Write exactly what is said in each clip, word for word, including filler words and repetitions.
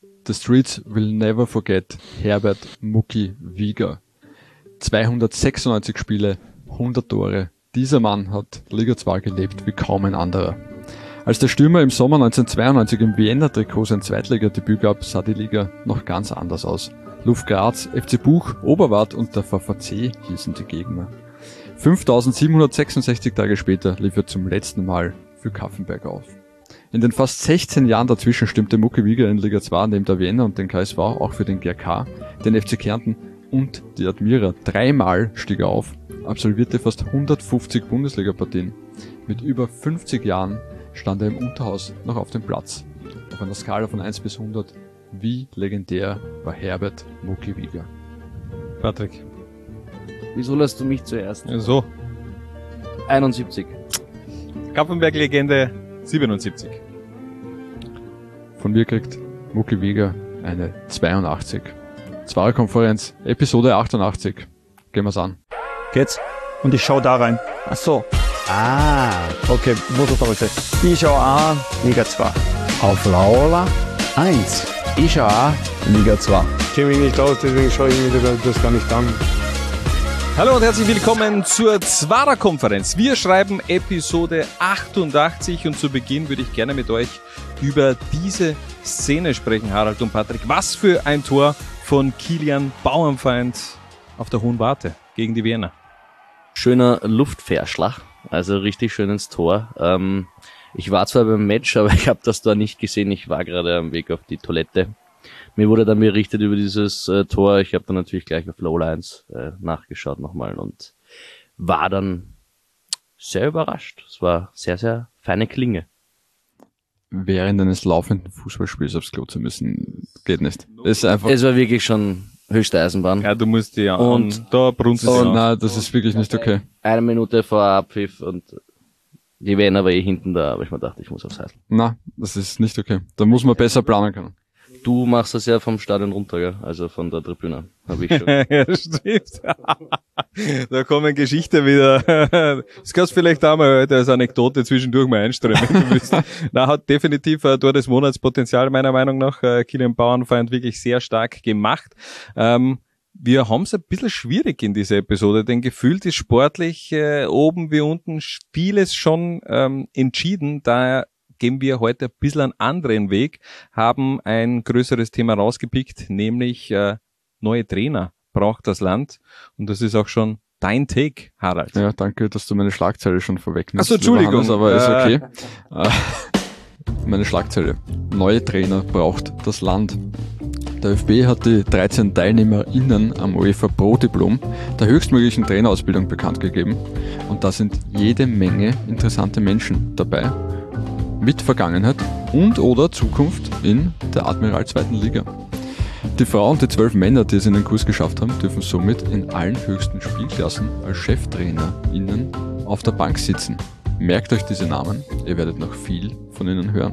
The streets will never forget Herbert Mucki Wieger. zweihundertsechsundneunzig Spiele, hundert Tore. Dieser Mann hat Liga zwei gelebt wie kaum ein anderer. Als der Stürmer im Sommer neunzehnhundertzweiundneunzig im Vienna-Trikot sein Zweitligadebüt gab, sah die Liga noch ganz anders aus. Luft Graz, F C Buch, Oberwart und der V V C hießen die Gegner. fünftausendsiebenhundertsechsundsechzig Tage später lief er zum letzten Mal für Kaffenberg auf. In den fast sechzehn Jahren dazwischen stimmte Mucki Wieger in Liga zwei neben der Vienna und den K S V auch für den G R K, den F C Kärnten und die Admira. Dreimal stieg er auf, absolvierte fast hundertfünfzig Bundesliga-Partien. Mit über fünfzig Jahren stand er im Unterhaus noch auf dem Platz. Auf einer Skala von eins bis hundert, wie legendär war Herbert Mucki Wieger? Patrick. Wieso lässt du mich zuerst? Ja, so. einundsiebzig. Kaffenberg-Legende siebenundsiebzig. Von mir kriegt Mucki Wieger eine zweiundachtzig. Zwarer-Konferenz, Episode achtundachtzig. Gehen wir's an. Geht's? Und ich schau da rein. Ach so. Ah. Okay, muss ich aber sagen. Ich schau an, Liga zwei. Auf Laola eins. Ich schau an, Liga zwei. Ich kenne mich nicht aus, deswegen schaue ich mir das gar nicht an. Hallo und herzlich willkommen zur Zwarer-Konferenz. Wir schreiben Episode achtundachtzig und zu Beginn würde ich gerne mit euch über diese Szene sprechen, Harald und Patrick. Was für ein Tor von Kilian Bauernfeind auf der Hohen Warte gegen die Vienna. Schöner Luftverschlag, also richtig schön ins Tor. Ähm, ich war zwar beim Match, aber ich habe das da nicht gesehen. Ich war gerade am Weg auf die Toilette. Mir wurde dann berichtet über dieses äh, Tor. Ich habe dann natürlich gleich auf Low eins äh, nachgeschaut nochmal und war dann sehr überrascht. Es war sehr, sehr feine Klinge. Während eines laufenden Fußballspiels aufs Klo zu müssen, geht nicht. Es ist einfach. Es war wirklich schon höchste Eisenbahn. Ja, du musst die ja und an, da brunst es Oh ja. nein, das ist wirklich nicht okay. Eine Minute vor Abpfiff und die Vienna war eh hinten da, aber ich mir dachte, ich muss aufs Heißen. Na, das ist nicht okay. Da muss man besser planen können. Du machst das ja vom Stadion runter, gell? Also von der Tribüne, habe ich schon. Ja, stimmt. Da kommen Geschichten wieder. Das kannst du vielleicht auch mal heute als Anekdote zwischendurch mal einstreuen, wenn du willst. Na, hat definitiv äh, Tor des Monats Potenzial, meiner Meinung nach. Äh, Kilian Bauernfeind wirklich sehr stark gemacht. Ähm, wir haben es ein bisschen schwierig in dieser Episode, denn gefühlt ist sportlich äh, oben wie unten vieles schon ähm, entschieden, daher gehen wir heute ein bisschen einen anderen Weg, haben ein größeres Thema rausgepickt, nämlich äh, neue Trainer braucht das Land. Und das ist auch schon dein Take, Harald. Ja, danke, dass du meine Schlagzeile schon vorwegnimmst. Ach so, Entschuldigung. Hannes, aber ist okay. Äh. Äh, meine Schlagzeile. Neue Trainer braucht das Land. Der ÖFB hat die dreizehn TeilnehmerInnen am UEFA Pro-Diplom der höchstmöglichen Trainerausbildung bekannt gegeben. Und da sind jede Menge interessante Menschen dabei. Mit Vergangenheit und oder Zukunft in der Admiral zweiten Liga. Die Frau und die zwölf Männer, die es in den Kurs geschafft haben, dürfen somit in allen höchsten Spielklassen als CheftrainerInnen auf der Bank sitzen. Merkt euch diese Namen, ihr werdet noch viel von ihnen hören.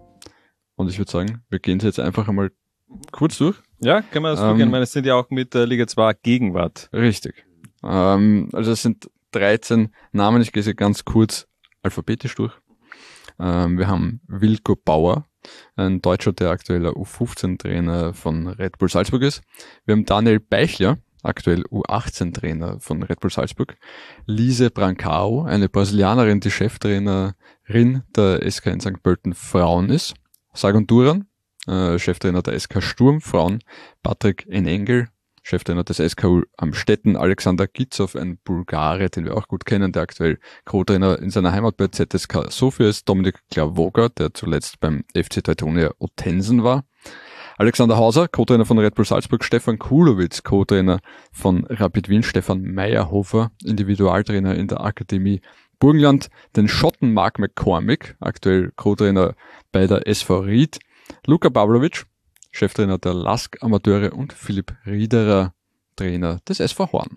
Und ich würde sagen, wir gehen sie jetzt einfach einmal kurz durch. Ja, können wir das ähm, Ich meine, es sind ja auch mit der Liga zwei Gegenwart. Richtig. Ähm, also es sind dreizehn Namen, ich gehe sie ganz kurz alphabetisch durch. Ähm, wir haben Wilko Bauer, ein Deutscher, der aktueller U fünfzehn Trainer von Red Bull Salzburg ist. Wir haben Daniel Beichler, aktuell U achtzehn Trainer von Red Bull Salzburg. Lise Brancao, eine Brasilianerin, die Cheftrainerin der S K in Sankt Pölten Frauen ist. Sargon Duran, äh, Cheftrainer der S K Sturm Frauen. Patrick Enengel, Cheftrainer des S K U Amstetten. Alexander Gitzow, ein Bulgare, den wir auch gut kennen, der aktuell Co-Trainer in seiner Heimat bei Z S K Sofia ist. Dominik Klavoga, der zuletzt beim F C Teutonia Ottensen war. Alexander Hauser, Co-Trainer von Red Bull Salzburg. Stefan Kulowitz, Co-Trainer von Rapid Wien. Stefan Meyerhofer, Individualtrainer in der Akademie Burgenland. Den Schotten Mark McCormick, aktuell Co-Trainer bei der S V Ried. Luka Pavlovic, Cheftrainer der Lask Amateure und Philipp Riederer, Trainer des S V Horn.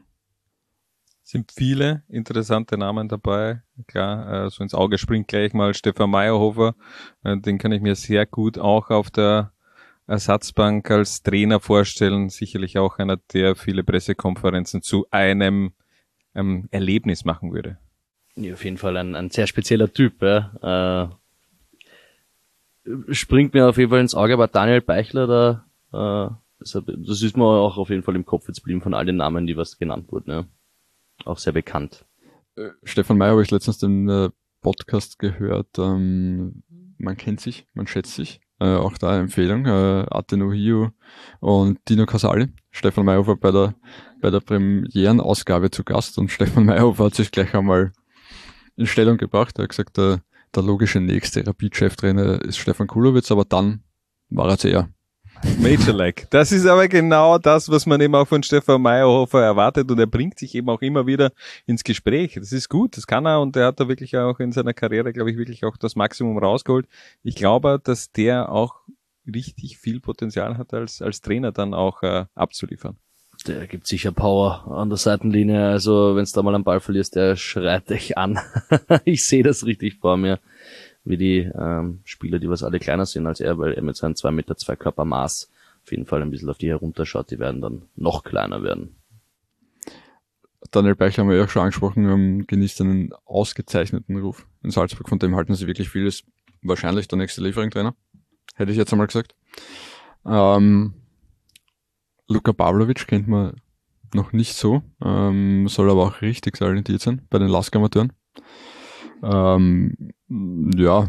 Sind viele interessante Namen dabei. Klar, so ins Auge springt gleich mal Stefan Meyerhofer. Den kann ich mir sehr gut auch auf der Ersatzbank als Trainer vorstellen. Sicherlich auch einer, der viele Pressekonferenzen zu einem ähm, Erlebnis machen würde. Ja, auf jeden Fall ein, ein sehr spezieller Typ. Ja. Äh, springt mir auf jeden Fall ins Auge, aber Daniel Beichler, da, äh, das ist mir auch auf jeden Fall im Kopf jetzt geblieben von all den Namen, die was genannt wurden. Ja. Auch sehr bekannt. Äh, Stefan Meyer habe ich letztens den äh, Podcast gehört. Ähm, man kennt sich, man schätzt sich. Äh, auch da eine Empfehlung. Äh, Ateno Hio und Dino Casali. Stefan Meyerhofer bei der bei der Premierenausgabe zu Gast und Stefan Meyerhofer hat sich gleich einmal in Stellung gebracht. Er hat gesagt, der, der logische nächste Rapid-Cheftrainer ist Stefan Kulowitz, aber dann war er eher. Major League. Das ist aber genau das, was man eben auch von Stefan Meyerhofer erwartet und er bringt sich eben auch immer wieder ins Gespräch. Das ist gut, das kann er und er hat da wirklich auch in seiner Karriere, glaube ich, wirklich auch das Maximum rausgeholt. Ich glaube, dass der auch richtig viel Potenzial hat, als als Trainer dann auch äh, abzuliefern. Der gibt sicher Power an der Seitenlinie, also wenn du da mal einen Ball verlierst, der schreit dich an. Ich sehe das richtig vor mir. Wie die ähm, Spieler, die was alle kleiner sind als er, weil er mit seinem zwei Meter zwei Körpermaß auf jeden Fall ein bisschen auf die herunterschaut, die werden dann noch kleiner werden. Daniel Beichler haben wir ja auch schon angesprochen, ähm, genießt einen ausgezeichneten Ruf in Salzburg, von dem halten sie wirklich viel, ist wahrscheinlich der nächste Liefering-Trainer, hätte ich jetzt einmal gesagt. Ähm, Luka Pavlovic kennt man noch nicht so, ähm, soll aber auch richtig talentiert sein bei den Lask-Amateuren. Ähm, ja,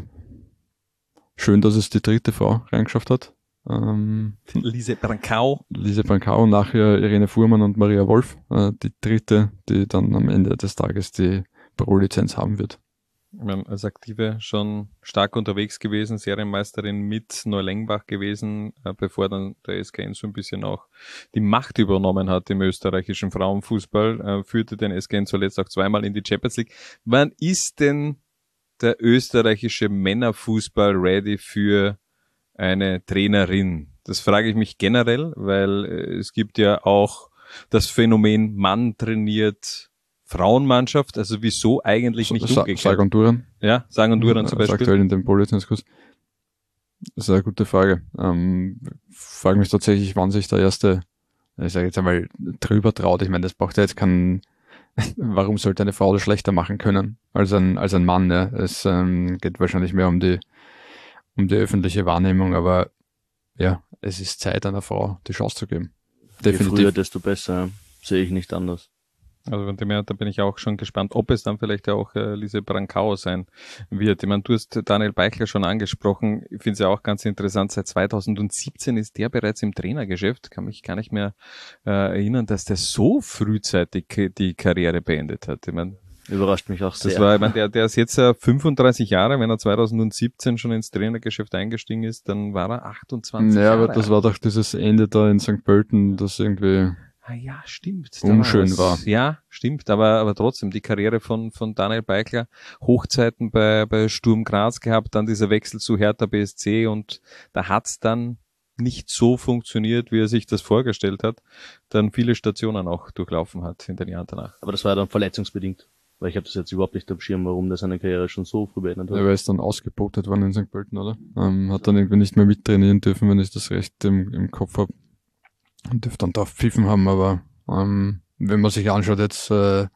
schön, dass es die dritte Frau reingeschafft hat. Ähm, Lise Brancau. Lise Brancau, nachher Irene Fuhrmann und Maria Wolf, äh, die dritte, die dann am Ende des Tages die Pro-Lizenz haben wird. Als Aktive schon stark unterwegs gewesen, Serienmeisterin mit Neulengbach gewesen, äh, bevor dann der S K N so ein bisschen auch die Macht übernommen hat im österreichischen Frauenfußball, äh, führte den S K N zuletzt auch zweimal in die Champions League. Wann ist denn der österreichische Männerfußball ready für eine Trainerin? Das frage ich mich generell, weil äh, es gibt ja auch das Phänomen, Mann trainiert Frauenmannschaft, also wieso eigentlich nicht Sa- umgekehrt? Sarg und Duran. Ja, Sarg und Duran zum Das ist Beispiel. aktuell in dem Pro-Lizenzkurs. Das ist eine gute Frage. Ähm, frage mich tatsächlich, wann sich der erste, ich sage jetzt einmal, drüber traut. Ich meine, das braucht ja jetzt keinen, warum sollte eine Frau das schlechter machen können als ein, als ein Mann, ja? Es ähm, geht wahrscheinlich mehr um die, um die öffentliche Wahrnehmung, aber ja, es ist Zeit, einer Frau die Chance zu geben. Definitiv. Je früher, desto besser. Sehe ich nicht anders. Also von dem her, da bin ich auch schon gespannt, ob es dann vielleicht auch äh, Lise Brancau sein wird. Ich meine, du hast Daniel Beichler schon angesprochen. Ich finde es ja auch ganz interessant, seit zweitausendsiebzehn ist der bereits im Trainergeschäft. Kann mich gar nicht mehr äh, erinnern, dass der so frühzeitig die Karriere beendet hat. Ich meine, überrascht mich auch sehr. Das war, ich meine, der, der ist jetzt äh, fünfunddreißig Jahre, wenn er zweitausendsiebzehn schon ins Trainergeschäft eingestiegen ist, dann war er achtundzwanzig ja, Jahre. Ja, aber das war doch dieses Ende da in Sankt Pölten, das irgendwie Ah ja, stimmt. unschön war. Ja, stimmt, aber aber trotzdem die Karriere von von Daniel Beichler, Hochzeiten bei bei Sturm Graz gehabt, dann dieser Wechsel zu Hertha B S C und da hat's dann nicht so funktioniert, wie er sich das vorgestellt hat, dann viele Stationen auch durchlaufen hat in den Jahren danach. Aber das war ja dann verletzungsbedingt, weil ich habe das jetzt überhaupt nicht am Schirm, warum der seine Karriere schon so früh beendet hat. Er ist dann ausgebotet worden in Sankt Pölten, oder? Ähm, hat dann irgendwie nicht mehr mittrainieren dürfen, wenn ich das recht im, im Kopf habe. Und dürfte dann drauf pfiffen haben, aber ähm, wenn man sich anschaut jetzt, äh,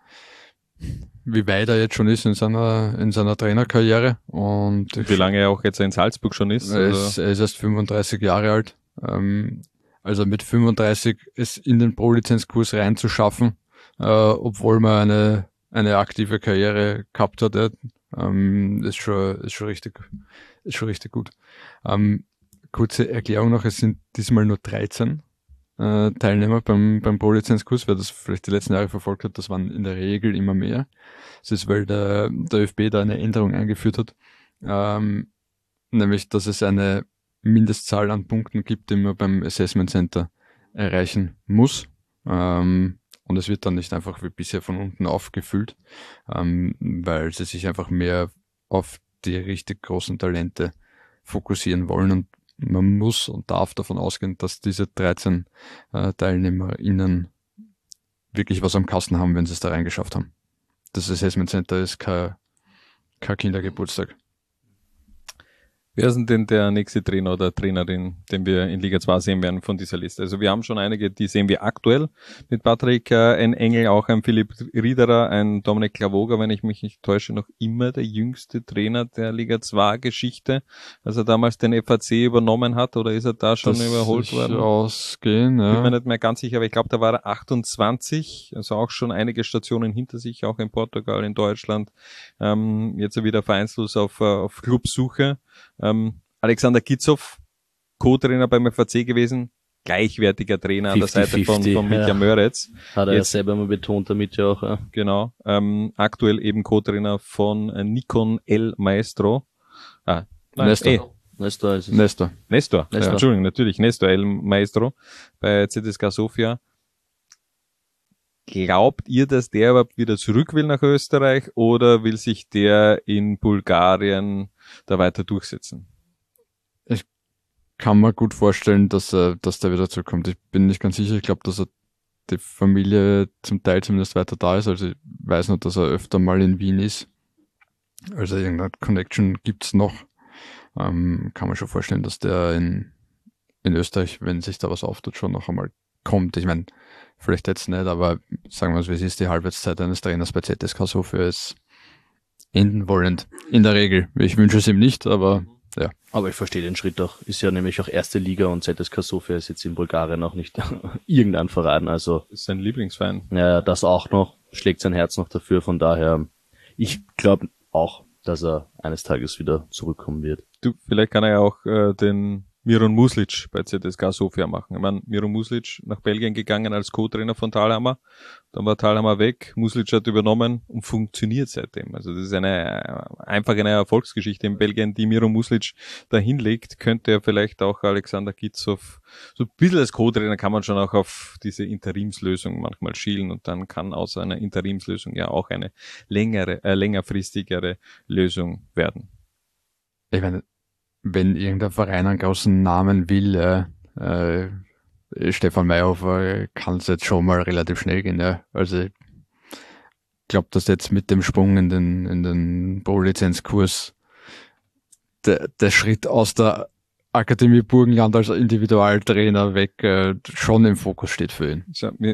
wie weit er jetzt schon ist in seiner in seiner Trainerkarriere und Wie lange er auch jetzt in Salzburg schon ist. Er Also ist, er ist erst fünfunddreißig Jahre alt. Ähm, also mit fünfunddreißig es in den Pro-Lizenzkurs reinzuschaffen, äh, obwohl man eine eine aktive Karriere gehabt hat, ja, ähm, ist schon ist schon richtig ist schon richtig gut. Ähm, kurze Erklärung noch: Es sind diesmal nur dreizehn äh, Teilnehmer beim beim Pro-Lizenzkurs. Wer das vielleicht die letzten Jahre verfolgt hat, das waren in der Regel immer mehr. Das ist, weil der der ÖFB da eine Änderung eingeführt hat, ähm, nämlich dass es eine Mindestzahl an Punkten gibt, die man beim Assessment Center erreichen muss. Ähm, und es wird dann nicht einfach wie bisher von unten aufgefüllt, ähm, weil sie sich einfach mehr auf die richtig großen Talente fokussieren wollen. Und man muss und darf davon ausgehen, dass diese dreizehn äh, TeilnehmerInnen wirklich was am Kasten haben, wenn sie es da reingeschafft haben. Das Assessment Center ist kein, kein Kindergeburtstag. Wer ist denn der nächste Trainer oder Trainerin, den wir in Liga zwei sehen werden von dieser Liste? Also wir haben schon einige, die sehen wir aktuell mit Patrick äh, ein Engel, auch ein Philipp Riederer, ein Dominik Klavoger, wenn ich mich nicht täusche, noch immer der jüngste Trainer der Liga zwei Geschichte, als er damals den F A C übernommen hat, oder ist er da schon das überholt worden? Ausgehen, ja. Bin mir nicht mehr ganz sicher, aber ich glaube, da war er achtundzwanzig, also auch schon einige Stationen hinter sich, auch in Portugal, in Deutschland, ähm, jetzt wieder vereinslos auf, auf Clubsuche. Ähm, Alexander Gitzow, Co-Trainer beim F A C gewesen, gleichwertiger Trainer an der Seite von, von Mitja ja. Möretz. Hat er Jetzt, ja selber mal betont, damit ja auch. Ja. Genau, ähm, aktuell eben Co-Trainer von äh, Nikon El Maestro. Ah, nein, Nestor. Eh, Nestor ist es. Nestor. Nestor, Nestor. Ja, Entschuldigung, natürlich, Nestor El Maestro bei Z S K Sofia. Glaubt ihr, dass der überhaupt wieder zurück will nach Österreich oder will sich der in Bulgarien da weiter durchsetzen? Ich kann mir gut vorstellen, dass er, dass der wieder zurückkommt. Ich bin nicht ganz sicher. Ich glaube, dass er die Familie zum Teil zumindest weiter da ist. Also ich weiß nur, dass er öfter mal in Wien ist. Also irgendeine Connection gibt's noch. Ähm, kann man schon vorstellen, dass der in, in Österreich, wenn sich da was auftut, schon noch einmal kommt. Ich meine, vielleicht jetzt nicht, aber sagen wir es, wie es ist, die Halbwertszeit eines Trainers bei Z S K Sofia ist enden wollend. In der Regel. Ich wünsche es ihm nicht, aber ja. Aber ich verstehe den Schritt auch. Ist ja nämlich auch erste Liga und Z S K Sofia ist jetzt in Bulgarien auch nicht irgendein Verein. Also Das ist sein Lieblingsverein. ja, das auch noch. Schlägt sein Herz noch dafür. Von daher, ich glaube auch, dass er eines Tages wieder zurückkommen wird. Du, vielleicht kann er ja auch äh, den Miron Muslic bei Z S K Sofia machen. Ich meine, Miron Muslic nach Belgien gegangen als Co-Trainer von Thalhammer. Dann war Thalhammer weg, Muslic hat übernommen und funktioniert seitdem. Also das ist eine einfach eine Erfolgsgeschichte in Belgien, die Miron Muslic da hinlegt. Könnte er vielleicht auch Alexander Gitzow, so ein bisschen als Co-Trainer kann man schon auch auf diese Interimslösung manchmal schielen und dann kann aus einer Interimslösung ja auch eine längere, äh, längerfristigere Lösung werden. Ich meine, wenn irgendein Verein einen großen Namen will, äh, äh, Stefan Mayhofer, kann es jetzt schon mal relativ schnell gehen. Ja. Also ich glaube, dass jetzt mit dem Sprung in den in den Pro-Lizenzkurs der, der Schritt aus der Akademie Burgenland als Individualtrainer weg äh, schon im Fokus steht für ihn. So, mir,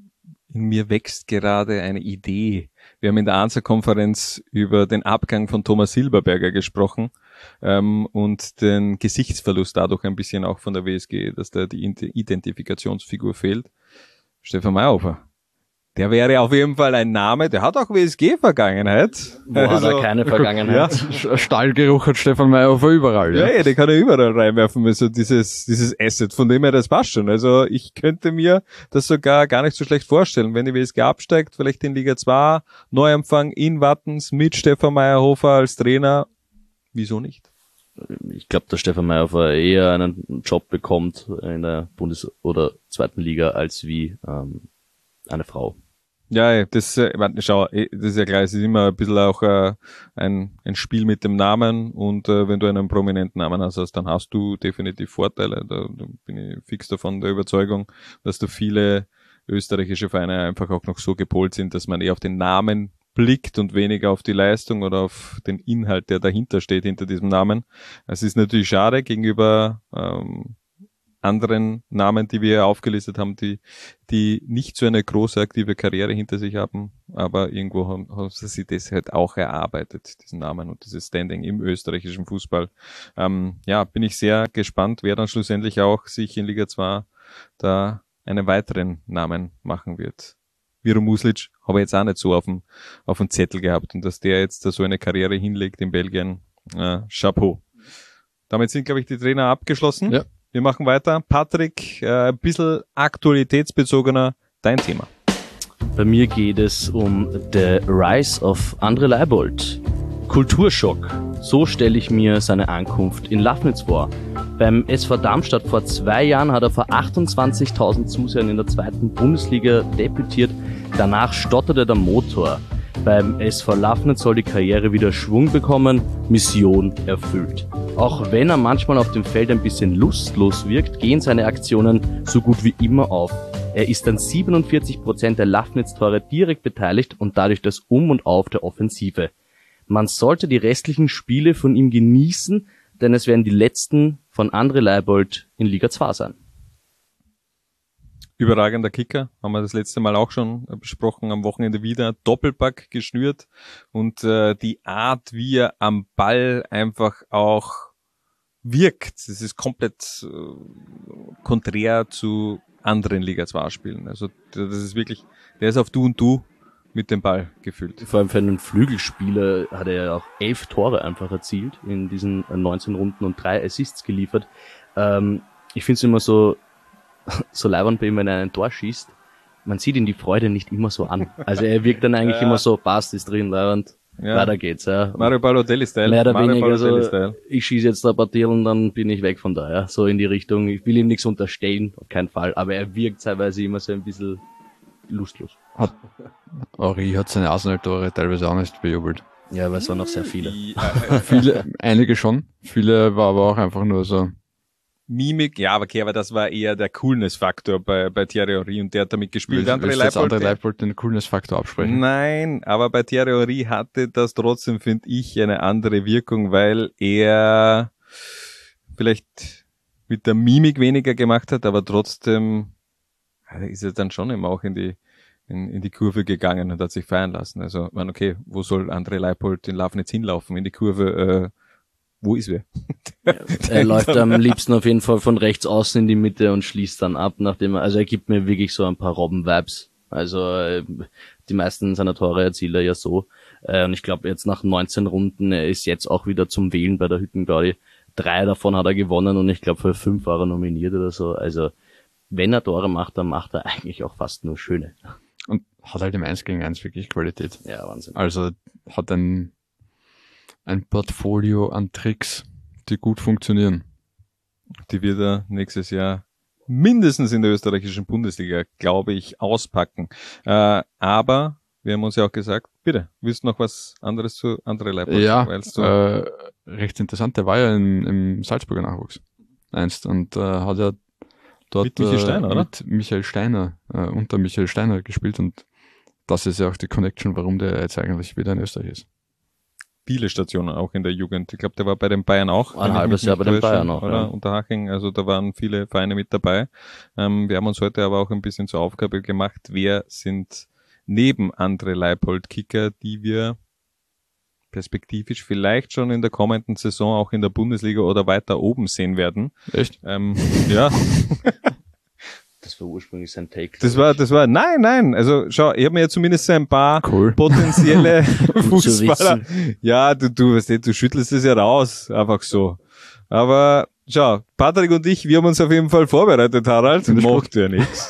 in mir wächst gerade eine Idee. Wir haben in der ANSA-Konferenz über den Abgang von Thomas Silberberger gesprochen ähm, und den Gesichtsverlust dadurch ein bisschen auch von der W S G, dass da die Identifikationsfigur fehlt. Stefan Mayhofer. Der wäre auf jeden Fall ein Name, der hat auch W S G-Vergangenheit. Wo also, hat er keine Vergangenheit? Ja. Stallgeruch hat Stefan Mayhofer überall. Ja, ja, ja, den kann er überall reinwerfen. Also dieses, dieses Asset, von dem her, das passt schon. Also ich könnte mir das sogar gar nicht so schlecht vorstellen. Wenn die W S G absteigt, vielleicht in Liga zwei, Neuanfang in Wattens mit Stefan Mayhofer als Trainer. Wieso nicht? Ich glaube, dass Stefan Mayhofer eher einen Job bekommt in der Bundes- oder zweiten Liga als wie ähm, eine Frau. Ja, das, äh, schau, das ist ja klar, es ist immer ein bisschen auch äh, ein, ein Spiel mit dem Namen und äh, wenn du einen prominenten Namen hast, dann hast du definitiv Vorteile. Da, da bin ich fix davon der Überzeugung, dass da viele österreichische Vereine einfach auch noch so gepolt sind, dass man eher auf den Namen blickt und weniger auf die Leistung oder auf den Inhalt, der dahinter steht, hinter diesem Namen. Es ist natürlich schade gegenüber ähm, anderen Namen, die wir aufgelistet haben, die die nicht so eine große aktive Karriere hinter sich haben, aber irgendwo haben, haben sie sich das halt auch erarbeitet, diesen Namen und dieses Standing im österreichischen Fußball. Ähm, ja, bin ich sehr gespannt, wer dann schlussendlich auch sich in Liga zwei da einen weiteren Namen machen wird. Miron Muslic habe ich jetzt auch nicht so auf dem, auf dem Zettel gehabt und dass der jetzt da so eine Karriere hinlegt in Belgien, äh, Chapeau. Damit sind, glaube ich, die Trainer abgeschlossen. Ja. Wir machen weiter. Patrick, äh, ein bisschen aktualitätsbezogener, dein Thema. Bei mir geht es um The Rise of André Leibold. Kulturschock. So stelle ich mir seine Ankunft in Lafnitz vor. Beim S V Darmstadt vor zwei Jahren hat er vor achtundzwanzigtausend Zusehern in der zweiten Bundesliga debütiert. Danach stotterte der Motor. Beim S V Lafnitz soll die Karriere wieder Schwung bekommen. Mission erfüllt. Auch wenn er manchmal auf dem Feld ein bisschen lustlos wirkt, gehen seine Aktionen so gut wie immer auf. Er ist an siebenundvierzig Prozent der Lafnitz-Tore direkt beteiligt und dadurch das Um und Auf der Offensive. Man sollte die restlichen Spiele von ihm genießen, denn es werden die letzten von André Leibold in Liga zwei sein. Überragender Kicker, haben wir das letzte Mal auch schon besprochen, am Wochenende wieder, Doppelpack geschnürt und äh, die Art, wie er am Ball einfach auch wirkt, das ist komplett äh, konträr zu anderen Liga zwei Spielen. Also das ist wirklich, der ist auf Du und Du mit dem Ball gefüllt. Vor allem für einen Flügelspieler hat er ja auch elf Tore einfach erzielt in diesen neunzehn Runden und drei Assists geliefert. Ähm, ich finde es immer so so leibend bei ihm, wenn er ein Tor schießt, man sieht ihn die Freude nicht immer so an. Also er wirkt dann eigentlich ja. immer so, passt, ist drin, leibend, ja. weiter geht's. Ja. Mario Balotelli-Style. Mehr oder Mario weniger so, ich schieße jetzt ein paar Titel und dann bin ich weg von da, ja. So in die Richtung, ich will ihm nichts unterstellen, auf keinen Fall, aber er wirkt teilweise immer so ein bisschen lustlos. Hat, Henri hat seine Arsenal-Tore teilweise auch nicht bejubelt. Ja, aber es waren noch sehr viele. viele, einige schon, viele war aber auch einfach nur so, Mimik, ja, aber okay, aber das war eher der Coolness-Faktor bei, bei Thierry Henry und der hat damit gespielt. Willst, willst jetzt André Leibold den Coolness-Faktor absprechen? Nein, aber bei Thierry Henry hatte das trotzdem, finde ich, eine andere Wirkung, weil er vielleicht mit der Mimik weniger gemacht hat, aber trotzdem ist er dann schon immer auch in die in, in die Kurve gegangen und hat sich feiern lassen. Also, man, okay, wo soll André Leibold in Lafnitz hinlaufen? In die Kurve, äh, wo ist wer? Er läuft am liebsten auf jeden Fall von rechts außen in die Mitte und schließt dann ab, nachdem er, also er gibt mir wirklich so ein paar Robben-Vibes. Also die meisten seiner Tore erzielt er ja so. Und ich glaube jetzt nach neunzehn Runden, er ist jetzt auch wieder zum Wählen bei der Hüttengaudi. Drei davon hat er gewonnen und ich glaube für fünf war er nominiert oder so. Also wenn er Tore macht, dann macht er eigentlich auch fast nur schöne. Und hat halt im eins gegen eins wirklich Qualität. Ja, Wahnsinn. Also hat ein ein Portfolio an Tricks, die gut funktionieren. Die wird er nächstes Jahr mindestens in der österreichischen Bundesliga, glaube ich, auspacken. Äh, aber wir haben uns ja auch gesagt, bitte, willst du noch was anderes zu André Leibold? Ja, äh, recht interessant. Der war ja in, im Salzburger Nachwuchs einst und äh, hat ja dort mit Michael Steiner, äh, oder? mit Michael Steiner, äh, unter Michael Steiner gespielt und das ist ja auch die Connection, warum der jetzt eigentlich wieder in Österreich ist. Viele Stationen auch in der Jugend. Ich glaube, der war bei den Bayern auch. Ein halbes Jahr bei den Bayern auch, oder? Ja. Unterhaching, also da waren viele Vereine mit dabei. Ähm, wir haben uns heute aber auch ein bisschen zur Aufgabe gemacht, wer sind neben André Leibold Kicker, die wir perspektivisch vielleicht schon in der kommenden Saison auch in der Bundesliga oder weiter oben sehen werden. Echt? Ähm, ja. Das war ursprünglich sein Take. Das war, das war, nein, nein, also schau, ich habe mir ja zumindest so ein paar cool. potenzielle Fußballer. Ja, du, du, weißt du, du schüttelst es ja raus, einfach so. Aber schau, Patrick und ich, wir haben uns auf jeden Fall vorbereitet, Harald. Macht ja nichts.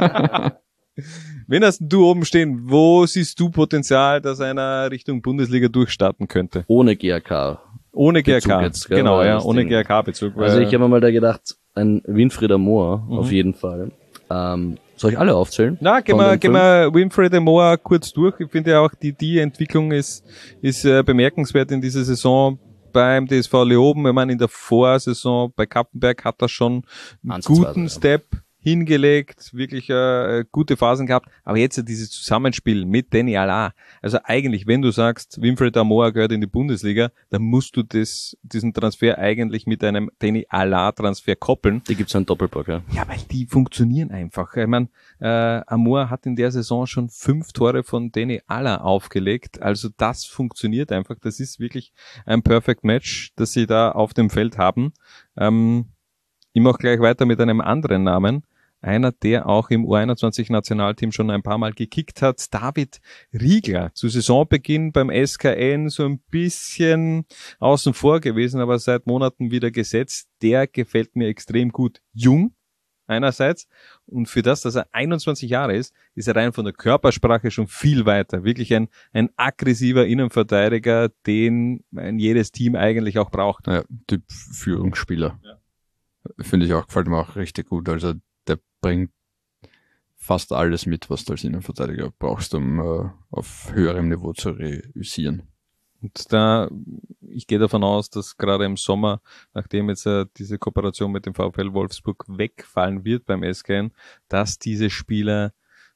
Wen hast du oben stehen? Wo siehst du Potenzial, dass einer Richtung Bundesliga durchstarten könnte? Ohne G A K. Ohne G A K, jetzt, gell, genau, ja, ohne Ding. G A K-Bezug. Also ich habe mir mal da gedacht, ein Winfried Amour, mhm. auf jeden Fall. Ähm, soll ich alle aufzählen? Na, gehen wir, gehen wir Winfried Amour kurz durch. Ich finde ja auch, die, die Entwicklung ist, ist äh, bemerkenswert in dieser Saison beim D S V Leoben. Ich meine, in der Vorsaison bei Kappenberg hat er schon einen guten Step hingelegt, wirklich äh, gute Phasen gehabt, aber jetzt dieses Zusammenspiel mit Danny Alla, also eigentlich, wenn du sagst, Winfried Amour gehört in die Bundesliga, dann musst du das, diesen Transfer eigentlich mit einem Danny Alla-Transfer koppeln. Die gibt's einen Doppelpack, ja. Ja, weil die funktionieren einfach. Ich meine, äh, Amour hat in der Saison schon fünf Tore von Danny Alla aufgelegt, also das funktioniert einfach, das ist wirklich ein Perfect Match, das sie da auf dem Feld haben. Ähm, ich mache gleich weiter mit einem anderen Namen. Einer, der auch im U einundzwanzig-Nationalteam schon ein paar Mal gekickt hat, David Riegler. Zu Saisonbeginn beim S K N so ein bisschen außen vor gewesen, aber seit Monaten wieder gesetzt. Der gefällt mir extrem gut. Jung einerseits und für das, dass er einundzwanzig Jahre ist, ist er rein von der Körpersprache schon viel weiter. Wirklich ein, ein aggressiver Innenverteidiger, den ein jedes Team eigentlich auch braucht. Ja, Typ Führungsspieler. Ja. Finde ich auch, gefällt mir auch richtig gut. Also der bringt fast alles mit, was du als Innenverteidiger brauchst, um äh, auf höherem Niveau zu reüssieren. Und da, ich gehe davon aus, dass gerade im Sommer, nachdem jetzt äh, diese Kooperation mit dem VfL Wolfsburg wegfallen wird beim S K N, dass diese Spieler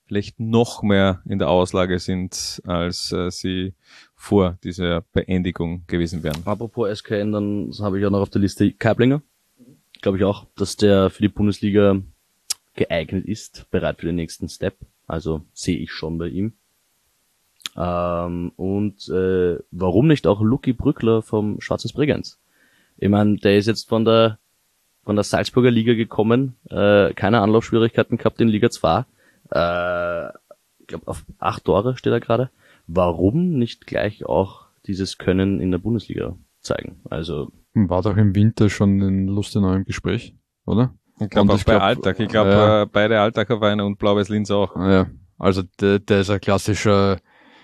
vielleicht noch mehr in der Auslage sind, als äh, sie vor dieser Beendigung gewesen wären. Apropos S K N, dann habe ich auch noch auf der Liste Kaiblinger. Glaube ich auch, dass der für die Bundesliga geeignet ist, bereit für den nächsten Step. Also sehe ich schon bei ihm. Ähm, und äh, warum nicht auch Luki Brückler vom Schwarzes Bregenz? Ich meine, der ist jetzt von der von der Salzburger Liga gekommen, äh, keine Anlaufschwierigkeiten gehabt in Liga zwei. Äh, ich glaube, auf acht Tore steht er gerade. Warum nicht gleich auch dieses Können in der Bundesliga zeigen? Also war doch im Winter schon in Lustenau im Gespräch, oder? Ich glaube auch ich bei glaub, Alltag. Ich glaube, ja. äh, beide Alltacher Vereine und Blau-Weiß Linz auch. Ja, also der, der ist ein klassischer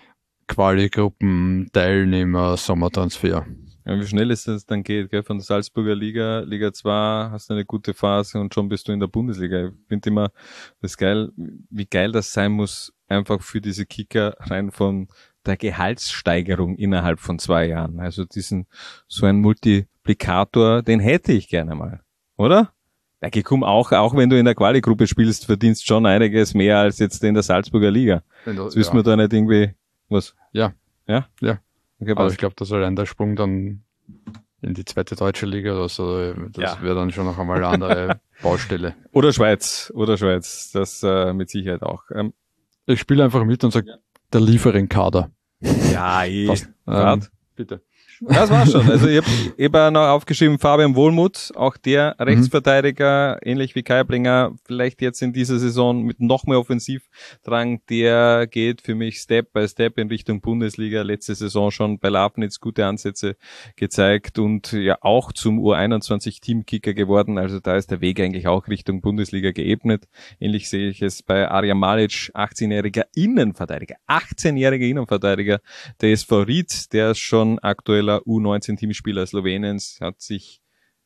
Quali-Gruppen-Teilnehmer Sommertransfer. Ja, wie schnell es das dann geht, gell? Von der Salzburger Liga, Liga zwei, hast du eine gute Phase und schon bist du in der Bundesliga. Ich finde immer das geil, wie geil das sein muss, einfach für diese Kicker rein von der Gehaltssteigerung innerhalb von zwei Jahren. Also diesen, so ein Multiplikator, den hätte ich gerne mal, oder? Ja, komm, auch, auch wenn du in der Quali-Gruppe spielst, verdienst schon einiges mehr als jetzt in der Salzburger Liga. Das wissen wir da nicht irgendwie, was? Ja. Ja? Ja. Okay, aber ich glaube, dass allein der Sprung dann in die zweite deutsche Liga oder so, das ja. wäre dann schon noch einmal eine andere Baustelle. Oder Schweiz, oder Schweiz, das äh, mit Sicherheit auch. Ähm, ich spiele einfach mit und sage, ja. der Liefering-Kader. Ja, eh. Ähm, bitte. Das war's schon. Also ich habe eben noch aufgeschrieben, Fabian Wohlmuth, auch der Rechtsverteidiger, mhm. ähnlich wie Kaiblinger, vielleicht jetzt in dieser Saison mit noch mehr Offensivdrang, der geht für mich Step by Step in Richtung Bundesliga. Letzte Saison schon bei Lafnitz gute Ansätze gezeigt und ja auch zum U einundzwanzig Teamkicker geworden. Also da ist der Weg eigentlich auch Richtung Bundesliga geebnet. Ähnlich sehe ich es bei Arja Malic, achtzehnjähriger Innenverteidiger, achtzehnjähriger Innenverteidiger der S V Ried, der ist schon aktueller U neunzehn Teamspieler Sloweniens, hat sich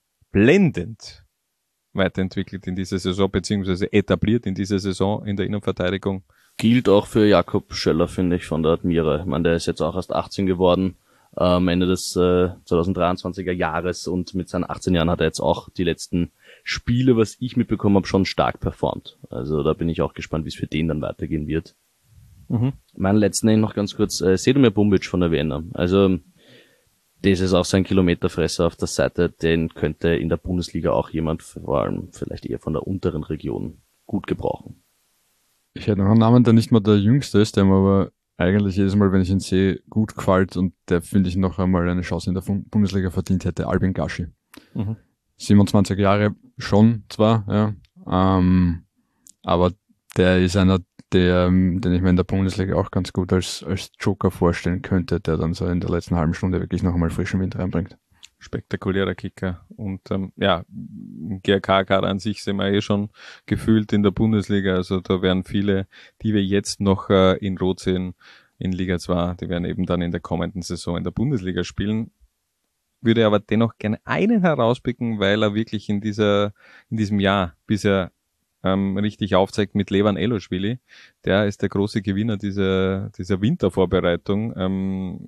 blendend weiterentwickelt in dieser Saison, beziehungsweise etabliert in dieser Saison in der Innenverteidigung. Gilt auch für Jakob Schöller, finde ich, von der Admira. Ich meine, der ist jetzt auch erst achtzehn geworden, äh, am Ende des äh, zweitausenddreiundzwanziger Jahres, und mit seinen achtzehn Jahren hat er jetzt auch die letzten Spiele, was ich mitbekommen habe, schon stark performt. Also da bin ich auch gespannt, wie es für den dann weitergehen wird. Mhm. Meinen letzten noch ganz kurz, äh, Sedomir Bumbic von der Wiener. Also das ist auch so ein Kilometerfresser auf der Seite, den könnte in der Bundesliga auch jemand, vor allem vielleicht eher von der unteren Region, gut gebrauchen. Ich hätte noch einen Namen, der nicht mal der Jüngste ist, der mir aber eigentlich jedes Mal, wenn ich ihn sehe, gut gefällt und der, finde ich, noch einmal eine Chance in der Bundesliga verdient hätte, Albin Gaschi. Mhm. siebenundzwanzig Jahre schon zwar, ja, ähm, aber der ist einer, der, den ich mir in der Bundesliga auch ganz gut als, als Joker vorstellen könnte, der dann so in der letzten halben Stunde wirklich noch einmal frischen Wind reinbringt. Spektakulärer Kicker. Und ähm, ja, G R K-Kader an sich sind wir eh schon gefühlt in der Bundesliga. Also da werden viele, die wir jetzt noch äh, in Rot sehen, in Liga zwei, die werden eben dann in der kommenden Saison in der Bundesliga spielen. Würde aber dennoch gerne einen herauspicken, weil er wirklich in dieser in diesem Jahr bisher Ähm, richtig aufzeigt mit Levan Eloschwili. Der ist der große Gewinner dieser dieser Wintervorbereitung, ähm,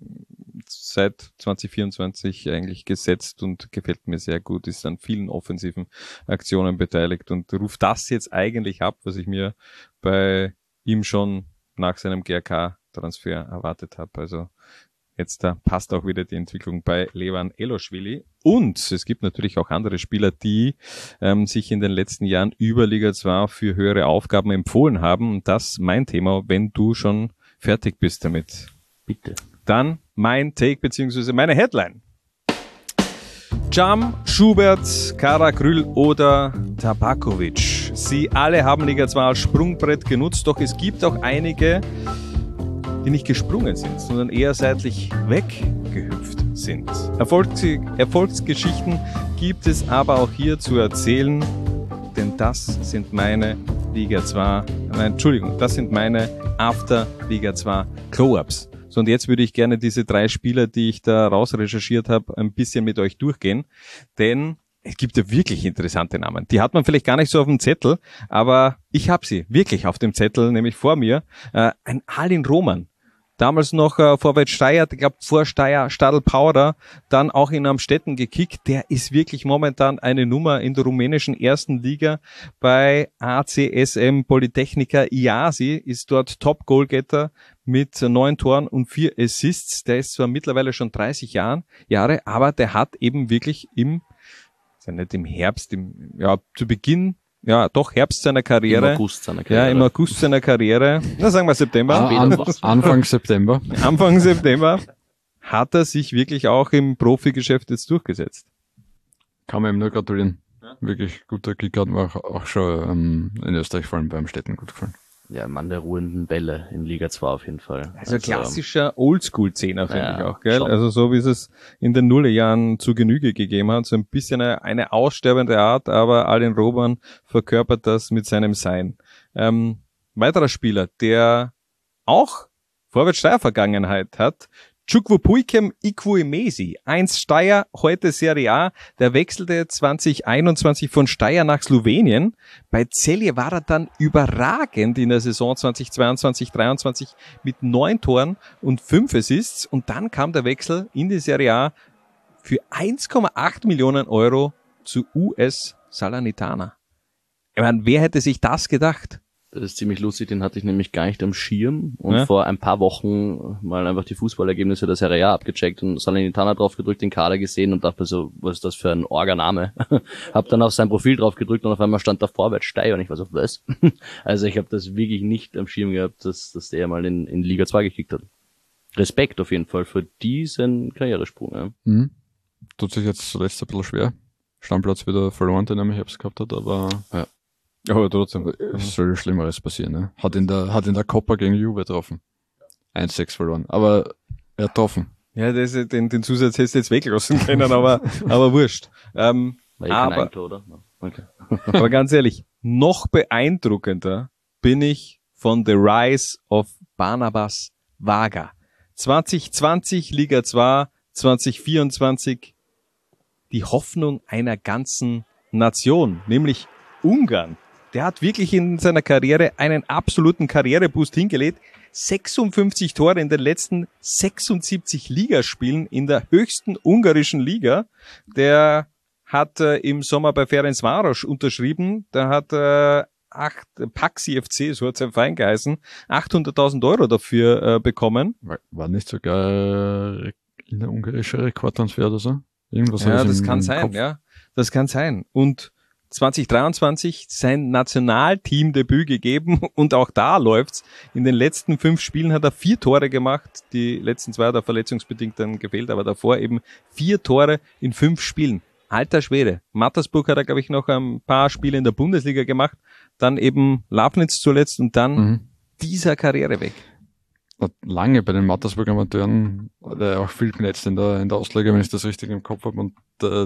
seit zwanzig vierundzwanzig eigentlich gesetzt und gefällt mir sehr gut, ist an vielen offensiven Aktionen beteiligt und ruft das jetzt eigentlich ab, was ich mir bei ihm schon nach seinem G R K-Transfer erwartet habe. Also jetzt da passt auch wieder die Entwicklung bei Levan Eloschwili. Und es gibt natürlich auch andere Spieler, die ähm, sich in den letzten Jahren über Liga zwei für höhere Aufgaben empfohlen haben. Und das mein Thema, wenn du schon fertig bist damit. Bitte. Dann mein Take beziehungsweise meine Headline. Cam, Schubert, Karakrül oder Tabakovic. Sie alle haben Liga zwei als Sprungbrett genutzt, doch es gibt auch einige, die nicht gesprungen sind, sondern eher seitlich weggehüpft sind. Erfolgs- Erfolgsgeschichten gibt es aber auch hier zu erzählen, denn das sind meine Liga zwei, nein, Entschuldigung, das sind meine After Liga zwei Glow-Ups. So, und jetzt würde ich gerne diese drei Spieler, die ich da raus recherchiert habe, ein bisschen mit euch durchgehen, denn es gibt ja wirklich interessante Namen. Die hat man vielleicht gar nicht so auf dem Zettel, aber ich habe sie wirklich auf dem Zettel, nämlich vor mir. Äh, ein Alin Roman. damals noch äh, Vorwärts Steyr, ich glaube vor Steyr, Stadl Powder, dann auch in Amstetten gekickt. Der ist wirklich momentan eine Nummer in der rumänischen ersten Liga bei A C S M Polytechnica Iasi, ist dort Top-Goalgetter mit neun Toren und vier Assists. Der ist zwar mittlerweile schon dreißig Jahren, Jahre, aber der hat eben wirklich im, ist ja nicht im Herbst, im, ja, zu Beginn, ja, doch Herbst seiner Karriere. Im August seiner Karriere. Ja, im August seiner Karriere. Na, sagen wir September. Ah, an, Anfang September. Anfang September hat er sich wirklich auch im Profigeschäft jetzt durchgesetzt. Kann man ihm nur gratulieren. Ja. Wirklich guter Kicker, hat mir auch, auch schon ähm, in Österreich vor allem beim Städten gut gefallen. Ja, Mann der ruhenden Bälle in Liga zwei auf jeden Fall. Also, also klassischer Oldschool-Zehner, finde ja, ich auch, gell? Schon. Also so wie es es in den Nullerjahren zu Genüge gegeben hat. So ein bisschen eine, eine aussterbende Art, aber Alin Roban verkörpert das mit seinem Sein. Ähm, weiterer Spieler, der auch Vorwärts-Steyr-Vergangenheit hat, Chukwupuikem Ikwuemesi, einst Steyr, heute Serie A, der wechselte zwanzig einundzwanzig von Steyr nach Slowenien. Bei Celje war er dann überragend in der Saison zwanzig zweiundzwanzig dreiundzwanzig mit neun Toren und fünf Assists und dann kam der Wechsel in die Serie A für eins Komma acht Millionen Euro zu U S Salernitana. Ich meine, wer hätte sich das gedacht? Das ist ziemlich lustig, den hatte ich nämlich gar nicht am Schirm und ja. vor ein paar Wochen mal einfach die Fußballergebnisse der Serie A abgecheckt und Salernitana drauf gedrückt, den Kader gesehen und dachte so, was ist das für ein Organame? Hab dann auf sein Profil drauf gedrückt und auf einmal stand da Vorwärts Steyr und ich war so, was? Also ich habe das wirklich nicht am Schirm gehabt, dass, dass der mal in, in Liga zwei gekickt hat. Respekt auf jeden Fall für diesen Karrieresprung. Ja. Mhm. Tut sich jetzt zuletzt ein bisschen schwer. Stammplatz wieder verloren, den er im Herbst gehabt hat, aber ja. Aber trotzdem. Es soll Schlimmeres passieren, ne? Hat in der, hat in der Copa gegen Juve getroffen. eins sechs verloren. Aber er hat getroffen. Ja, das, den, den Zusatz hättest du jetzt weglassen können, aber, aber wurscht. Ähm, War eh kein aber, Eigentor, oder? Okay. aber ganz ehrlich, noch beeindruckender bin ich von The Rise of Barnabas Vaga. zwanzig zwanzig Liga zwei, zwanzig vierundzwanzig die Hoffnung einer ganzen Nation, nämlich Ungarn. Der hat wirklich in seiner Karriere einen absoluten Karriereboost hingelegt. sechsundfünfzig Tore in den letzten sechsundsiebzig Ligaspielen in der höchsten ungarischen Liga. Der hat äh, im Sommer bei Ferencváros unterschrieben. Der hat äh, acht, Paxi F C, so hat sein Verein geheißen, achthunderttausend Euro dafür äh, bekommen. War, war nicht sogar in der ungarische Rekordtransfer oder so? Irgendwas ja, das im, kann im sein, Kopf. ja. Das kann sein. Und zwanzig dreiundzwanzig sein Nationalteam-Debüt gegeben und auch da läuft's. In den letzten fünf Spielen hat er vier Tore gemacht. Die letzten zwei hat er verletzungsbedingt dann gefehlt, aber davor eben vier Tore in fünf Spielen. Alter Schwede. Mattersburg hat er, glaube ich, noch ein paar Spiele in der Bundesliga gemacht. Dann eben Lafnitz zuletzt und dann Mhm. dieser Karriereweg. Hat lange bei den Mattersburg Amateuren, hat er auch viel genetzt in der, in der Ostliga, wenn ich das richtig im Kopf habe, und äh,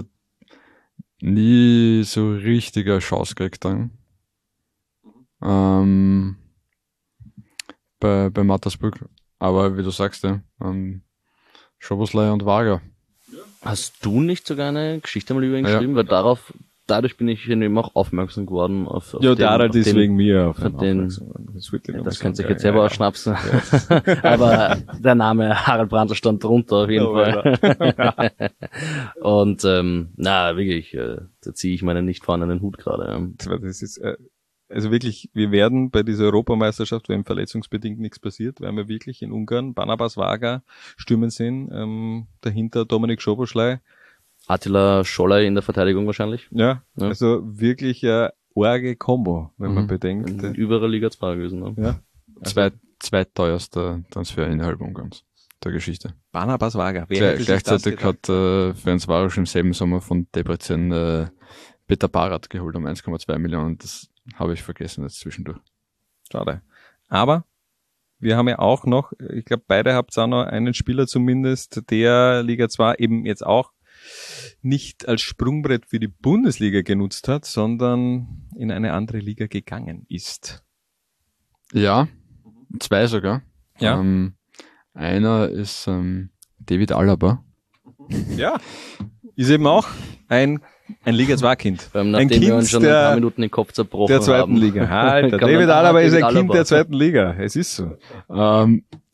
nie so richtige Chance gekriegt dann. Ähm, bei, bei Mattersburg. Aber wie du sagst, ja, ähm, Schoboslai und Vaga. Hast du nicht sogar eine Geschichte mal über ihn geschrieben? Ja. Weil darauf, dadurch bin ich eben auch aufmerksam geworden auf, auf Ja, den, Darald auf ist den, wegen mir auf, auf den, das, ja, das könnte sich jetzt selber ja, ausschnapsen. Ja. Aber der Name Harald Brandl stand drunter auf jeden ja, Fall. Und ähm, na, wirklich, äh, da ziehe ich meinen nicht vorhandenen Hut gerade. Ja. Das ist, äh, also wirklich, wir werden bei dieser Europameisterschaft, wenn verletzungsbedingt nichts passiert, werden wir wirklich in Ungarn Barnabas Vaga stürmen sehen, ähm, dahinter Dominik Szoboszlai. Attila Scholler in der Verteidigung wahrscheinlich. Ja, ja. Also wirklich eine orge Kombo, wenn mhm. man bedenkt. In überer Liga zwei gewesen. Ne? Ja. Zweit, zweitteuerster Transfer innerhalb Ungarns der Geschichte. Barnabas Vaga. Wer Gle- gleichzeitig hat äh, Ferencváros im selben Sommer von Debrecen äh, Peter Barat geholt um eins Komma zwei Millionen. Das habe ich vergessen jetzt zwischendurch. Schade. Aber wir haben ja auch noch, ich glaube, beide habt auch noch einen Spieler zumindest, der Liga zwei eben jetzt auch nicht als Sprungbrett für die Bundesliga genutzt hat, sondern in eine andere Liga gegangen ist. Ja, zwei sogar. Ja. Ähm, einer ist ähm, David Alaba. Ja, ist eben auch ein ein Liga zwei Kind. Ähm, ein Kind wir uns schon der, ein paar Minuten den Kopf zerbrochen der zweiten haben. Liga. Alter, Kann David man- Alaba ist ein David Kind Alaba. der zweiten Liga. Es ist so. Ähm, und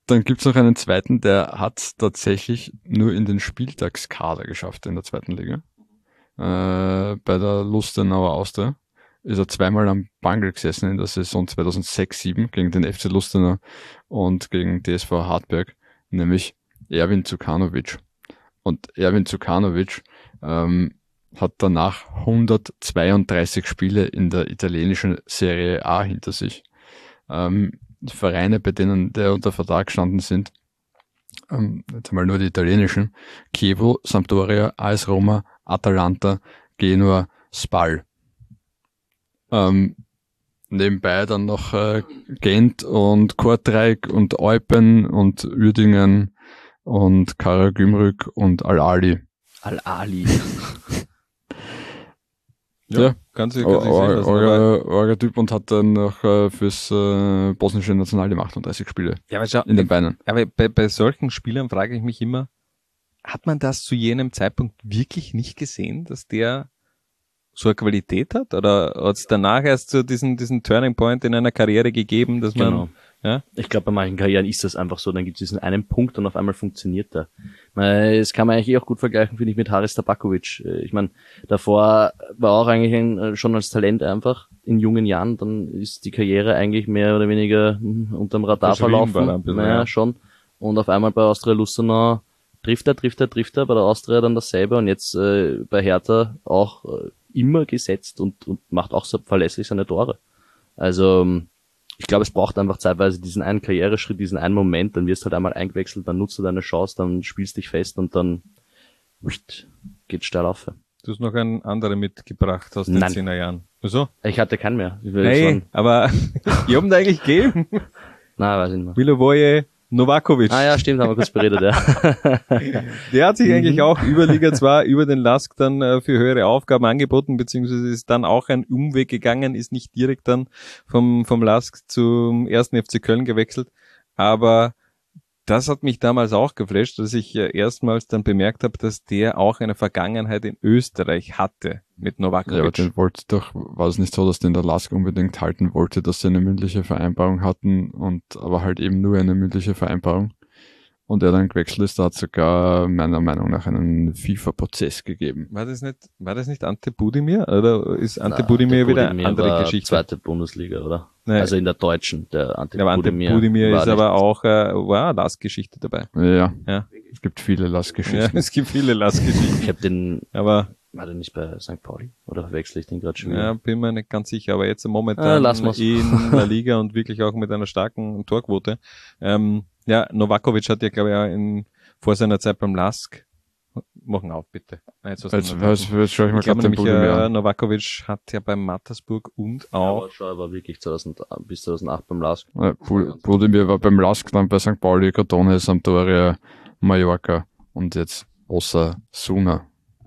dann gibt's noch einen zweiten, der hat tatsächlich nur in den Spieltagskader geschafft in der zweiten Liga. Äh, bei der Lustenauer Austria ist er zweimal am Bangel gesessen in der Saison zweitausendsechs sieben gegen den F C Lustenau und gegen D S V Hartberg, nämlich Erwin Dzukanovic. Und Erwin Dzukanovic ähm, hat danach hundertzweiunddreißig Spiele in der italienischen Serie A hinter sich. Ähm, die Vereine, bei denen der unter Vertrag gestanden sind, ähm, jetzt einmal nur die italienischen: Chievo, Sampdoria, A S Roma, Atalanta, Genua, Spal. Ähm, nebenbei dann noch äh, Gent und Kortrijk und Eupen und Uerdingen und Karagümrük und Al-Ali. Al-Ali. Ja, Ja, kann sich, kann sich sehen lassen, aber- Euer, euer Typ und hat dann noch äh, fürs äh, bosnische Nationalteam achtunddreißig Spiele Ja, aber schau, in den Beinen. aber bei, bei solchen Spielern frage ich mich immer, hat man das zu jenem Zeitpunkt wirklich nicht gesehen, dass der so eine Qualität hat? Oder hat es danach erst so diesen, diesen Turning Point in einer Karriere gegeben, dass man, Genau. ja? Ich glaube, bei manchen Karrieren ist das einfach so, dann gibt es diesen einen Punkt und auf einmal funktioniert er. Weil Das kann man eigentlich eh auch gut vergleichen, finde ich, mit Haris Tabakovic. Äh, Ich meine, davor war auch eigentlich ein, äh, schon als Talent einfach in jungen Jahren, dann ist die Karriere eigentlich mehr oder weniger hm, unterm Radar Verschrieben war verlaufen. er ein bisschen, naja, ja. schon. Und auf einmal bei Austria Lustenau trifft er, trifft er, trifft er, bei der Austria dann dasselbe und jetzt äh, bei Hertha auch äh, immer gesetzt und, und macht auch so verlässlich seine Tore. Also ähm, ich glaube, es braucht einfach zeitweise diesen einen Karriereschritt, diesen einen Moment, dann wirst du halt einmal eingewechselt, dann nutzt du deine Chance, dann spielst dich fest und dann wurscht, geht's steil auf. Du hast noch einen anderen mitgebracht aus den Nein. zehner Jahren. Wieso? Ich hatte keinen mehr. Ich will Hey, sagen, aber die haben da eigentlich gegeben. nein, weiß ich nicht mehr. Milovoje Novakovic. Ah ja, stimmt, haben wir kurz beredet, ja. Der hat sich Mhm. eigentlich auch über Liga zwei, über den Lask dann äh, für höhere Aufgaben angeboten, beziehungsweise ist dann auch ein Umweg gegangen, ist nicht direkt dann vom, vom Lask zum ersten F C Köln gewechselt. Aber das hat mich damals auch geflasht, dass ich äh, erstmals dann bemerkt habe, dass der auch eine Vergangenheit in Österreich hatte mit Ja, aber Novakovic. den wollte doch, war es nicht so, dass den der Lask unbedingt halten wollte, dass sie eine mündliche Vereinbarung hatten und aber halt eben nur eine mündliche Vereinbarung. Und er dann gewechselt ist, da hat sogar meiner Meinung nach einen FIFA-Prozess gegeben. War das nicht, war das nicht Ante Budimir? Oder ist Ante Na, Budimir der wieder eine Budimir andere war Geschichte? Zweite Bundesliga, oder? Nein. Also in der deutschen, der Ante Ja, aber Ante Budimir. Budimir war ist nicht- aber auch, äh, war Lastgeschichte dabei. Ja, Ja. es gibt viele Ja, Lastgeschichten. es gibt viele Lastgeschichten. Ich habe den, Aber, war der nicht bei Sankt Pauli? Oder verwechsel ich den gerade schon wieder? ja, bin mir nicht ganz sicher. Aber jetzt Ah, momentan lass mal's. in der Liga und wirklich auch mit einer starken Torquote. Ähm, ja, Novakovic hat ja, glaube ich, auch in, vor seiner Zeit beim Lask, machen auf, bitte. Nein, jetzt hast du Jetzt, noch- jetzt, jetzt schaue ich mal ich glaube gerade den nämlich, Budimir äh, an. Novakovic hat ja beim Mattersburg und Ja, auch, aber schon, er war wirklich zweitausend, bis zweitausendacht beim Lask. Äh, Bu- Budimir war beim Lask, dann bei Sankt Pauli, Crotone, Sampdoria, Mallorca und jetzt Osasuna.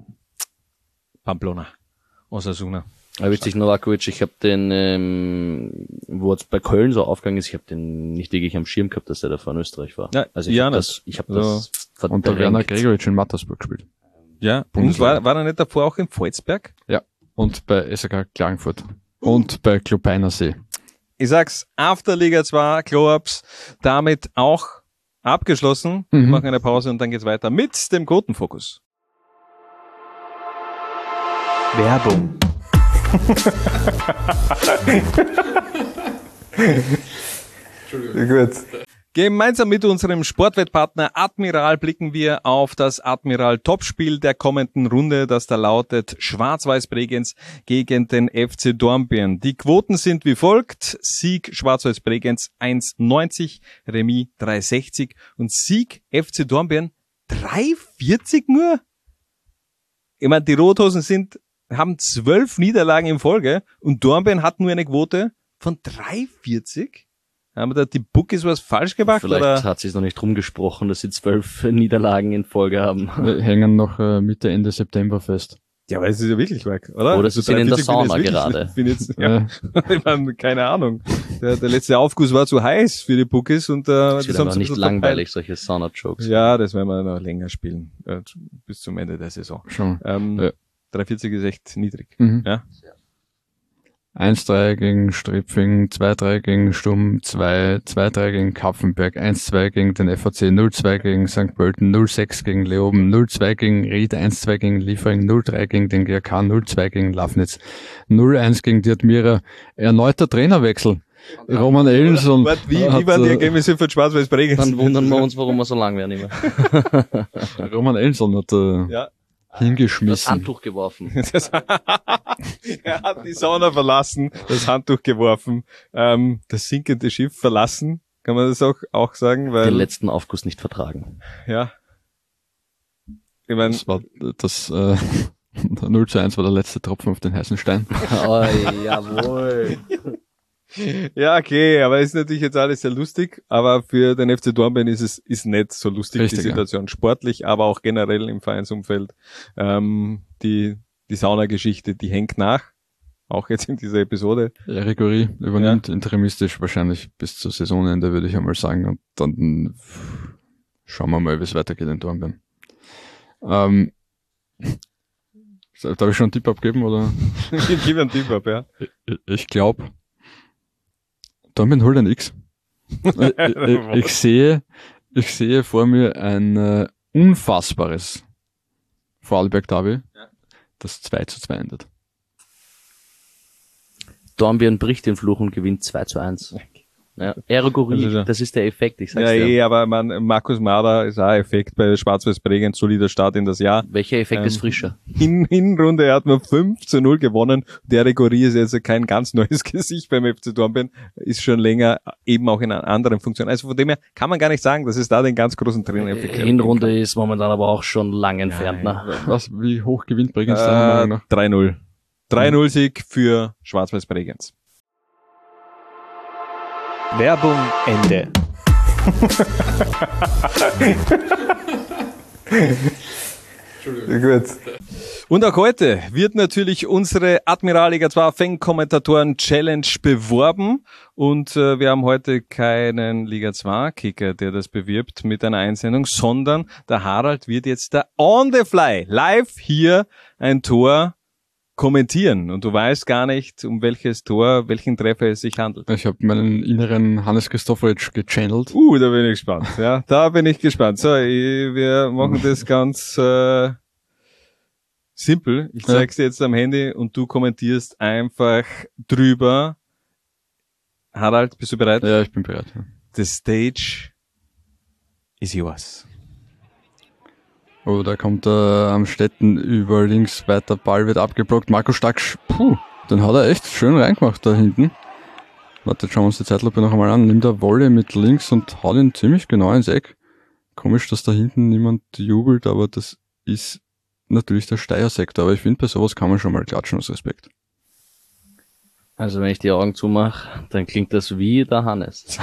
Pamplona, Osasuna. Aber witzig, Novakovic, ich habe den, ähm, wo es bei Köln so aufgegangen ist, ich habe den nicht wirklich am Schirm gehabt, dass er da vor in Österreich war. Ja, also ich ja, habe das- das, ich habe so. das Und der Werner verdrängt. Gregoritsch in Mattersburg gespielt. Ja, und Bundesliga. war, war er nicht davor auch in Volzberg? Und bei S K Klagenfurt. Und bei Klopeiner See. Ich sag's, After Liga zwei, Glow-Ups, damit auch abgeschlossen. Wir Mhm. machen eine Pause und dann geht's weiter mit dem Quotenfokus. Werbung. Gut. Gemeinsam mit unserem Sportwettpartner Admiral blicken wir auf das Admiral Topspiel der kommenden Runde, das da lautet Schwarz-Weiß Bregenz gegen den F C Dornbirn. Die Quoten sind wie folgt: Sieg Schwarz-Weiß Bregenz eins neunzig, Remis drei sechzig und Sieg F C Dornbirn drei vierzig nur? Ich meine, die Rothosen sind, haben zwölf Niederlagen in Folge und Dornbirn hat nur eine Quote von drei vierzig? Haben da die Bookies was falsch gemacht? Vielleicht oder? hat sich noch nicht rumgesprochen, dass sie zwölf Niederlagen in Folge haben. Wir hängen noch äh, Mitte, Ende September fest. Ja, aber es ist ja wirklich weg, oder? Oder sie sind in der Sauna gerade. Ich bin jetzt, ja, Äh, ich meine, keine Ahnung. Der, der letzte Aufguss war zu heiß für die Bookies und äh, Es das wird haben einfach sie ein nicht bisschen langweilig, solche Sauna-Jokes. verpeilt. Ja, das werden wir noch länger spielen, äh, bis zum Ende der Saison. schon. Ähm, Ja. drei vierzig ist echt niedrig. Mhm. Ja. eins drei gegen Stripfing, zwei drei gegen Stumm, zwei drei gegen Kapfenberg, eins zwei gegen den F A C, null zwei gegen Sankt Pölten, null sechs gegen Leoben, null zwei gegen Ried, eins zwei gegen Liefering, null drei gegen den G R K, null zwei gegen Lafnitz, null eins gegen die Admira. Erneuter Trainerwechsel. Roman Ellenson. Warte, wie, wie waren die Ergebnisse für Schwarz-Weiß Bregenz? Dann wundern wir uns, warum wir so lang werden immer. Roman Ellenson hat äh, ja. hingeschmissen. Das Handtuch geworfen. Das, er hat die Sauna verlassen, das Handtuch geworfen, ähm, das sinkende Schiff verlassen, kann man das auch, auch sagen, weil... Den letzten Aufguss nicht vertragen. Ja. Ich mein, das war das, äh, null zu eins war der letzte Tropfen auf den heißen Stein. Oh, jawohl. Ja, okay, aber ist natürlich jetzt alles sehr lustig, aber für den F C Dornbirn ist es ist nicht so lustig, Richtig, die Situation. Ja. Sportlich, aber auch generell im Vereinsumfeld. Ähm, die die Saunageschichte, die hängt nach, auch jetzt in dieser Episode. Erik Uri übernimmt ja. interimistisch wahrscheinlich bis zur Saisonende, würde ich einmal sagen, und dann schauen wir mal, wie es weitergeht in Dornbirn. Ähm, darf ich schon einen Tipp abgeben, oder? Ich gebe einen Tipp ab, ja. Ich, ich glaube, Dornbirn holt ein X. ich, ich, ich sehe, ich sehe vor mir ein äh, unfassbares Vorarlberg-Derby, ja. das zwei zu zwei endet. Dornbirn bricht den Fluch und gewinnt zwei zu eins. Ja, Erogorie, also, das ist der Effekt, ich sag's ja, dir. Ja, eh, aber man, Markus Mader ist auch ein Effekt bei Schwarz-Weiß Bregenz, solider Start in das Jahr. Welcher Effekt ähm, ist frischer? In Hinrunde, er hat nur fünf zu null gewonnen. Der Erogorie ist jetzt kein ganz neues Gesicht beim F C Dornbirn, ist schon länger eben auch in einer anderen Funktion. Also von dem her kann man gar nicht sagen, dass es da den ganz großen Trainereffekt gibt. Hinrunde ist momentan aber auch schon lang entfernt. Ja, ne? Was, wie hoch gewinnt Bregenz äh, da noch? drei null. drei null Sieg für Schwarz-Weiß Bregenz. Werbung Ende. Gut. Und auch heute wird natürlich unsere Admiralliga zwei Fan-Kommentatoren Challenge beworben und äh, wir haben heute keinen Liga zwei Kicker, der das bewirbt mit einer Einsendung, sondern der Harald wird jetzt da on the fly live hier ein Tor kommentieren und du weißt gar nicht, um welches Tor, welchen Treffer es sich handelt. Ich habe meinen inneren Hannes Christopheritsch gechannelt. Uh, da bin ich gespannt. Ja, da bin ich gespannt. So, ich, wir machen das ganz äh, simpel. Ich zeig's dir jetzt am Handy und du kommentierst einfach drüber. Harald, bist du bereit? Ja, ich bin bereit. Ja. The stage is yours. Oh, da kommt er am Stetten über links weiter, Ball wird abgeblockt. Marco Stark, puh, den hat er echt schön reingemacht da hinten. Warte, jetzt schauen wir uns die Zeitlupe noch einmal an. Nimmt er Volley mit links und haut ihn ziemlich genau ins Eck. Komisch, dass da hinten niemand jubelt, aber das ist natürlich der Steyr-Sektor. Aber ich finde, bei sowas kann man schon mal klatschen aus Respekt. Also wenn ich die Augen zumache, dann klingt das wie der Hannes.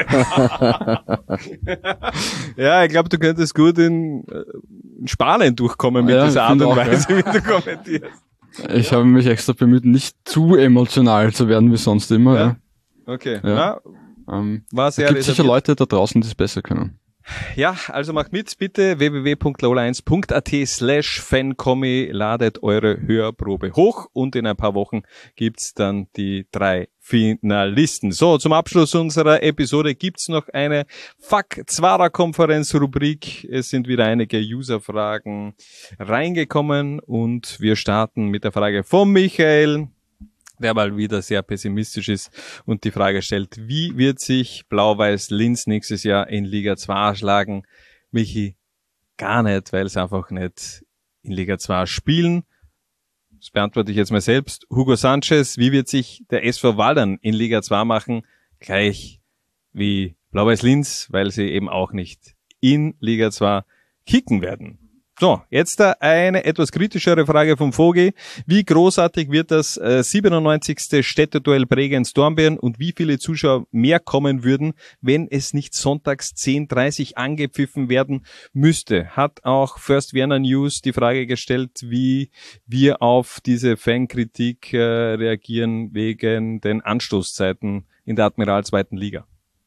Ja, ich glaube, du könntest gut in, in Spanien durchkommen mit ja, dieser Art und Weise, ja. wie du kommentierst. Ich habe mich extra bemüht, nicht zu emotional zu werden wie sonst immer. Ja. Ja. Okay. Ja. Na, Ähm, war sehr es gibt sicher reserviert. Leute da draußen, die es besser können. Ja, also macht mit, bitte w w w punkt lola eins punkt a t slash fancomi, ladet eure Hörprobe hoch und in ein paar Wochen gibt's dann die drei Finalisten. So, zum Abschluss unserer Episode gibt's noch eine Fuck-Zwara-Konferenz-Rubrik. Es sind wieder einige User-Fragen reingekommen und wir starten mit der Frage von Michael, der mal wieder sehr pessimistisch ist und die Frage stellt, wie wird sich Blau-Weiß Linz nächstes Jahr in Liga zwei schlagen? Michi, gar nicht, weil sie einfach nicht in Liga zwei spielen. Das beantworte ich jetzt mal selbst. Hugo Sanchez, wie wird sich der S V Waldern in Liga zwei machen? Gleich wie Blau-Weiß Linz, weil sie eben auch nicht in Liga zwei kicken werden. So, jetzt da eine etwas kritischere Frage vom Vogel. Wie großartig wird das äh, siebenundneunzigste Städteduell Bregenz-Dornbirn und wie viele Zuschauer mehr kommen würden, wenn es nicht sonntags zehn Uhr dreißig angepfiffen werden müsste? Hat auch First Vienna News die Frage gestellt, wie wir auf diese Fankritik äh, reagieren wegen den Anstoßzeiten in der Admiral zweiten Liga.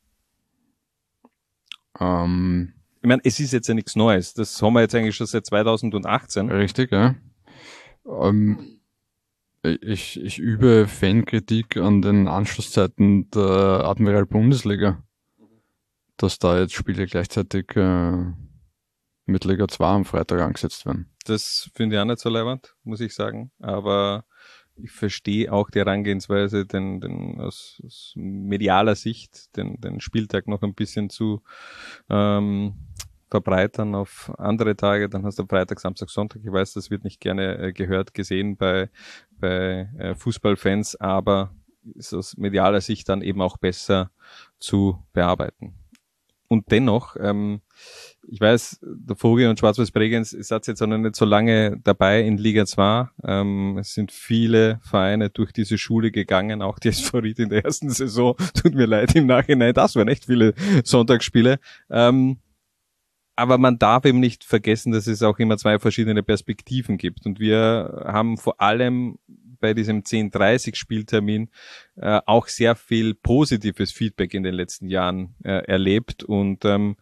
Ähm... Ich meine, es ist jetzt ja nichts Neues. Das haben wir jetzt eigentlich schon seit zweitausendachtzehn. Richtig, ja. Ähm, Ich, ich übe Fankritik an den Anschlusszeiten der Admiral Bundesliga, dass da jetzt Spiele gleichzeitig äh, mit Liga zwei am Freitag angesetzt werden. Das finde ich auch nicht so leibend, muss ich sagen. Aber ich verstehe auch die Herangehensweise, den, den aus, aus medialer Sicht den, den Spieltag noch ein bisschen zu ähm, verbreitern auf andere Tage. Dann hast du Freitag, Samstag, Sonntag. Ich weiß, das wird nicht gerne äh, gehört, gesehen bei, bei äh, Fußballfans, aber ist aus medialer Sicht dann eben auch besser zu bearbeiten. Und dennoch, ähm, ich weiß, der Vogel und Schwarz-Weiß Bregenz ist jetzt auch noch nicht so lange dabei in Liga zwei. Ähm, es sind viele Vereine durch diese Schule gegangen, auch die S V Ried in der ersten Saison. Tut mir leid im Nachhinein, das waren echt viele Sonntagsspiele. Ähm, aber man darf eben nicht vergessen, dass es auch immer zwei verschiedene Perspektiven gibt. Und wir haben vor allem bei diesem zehn Uhr dreißig Spieltermin äh, auch sehr viel positives Feedback in den letzten Jahren äh, erlebt. Und ähm,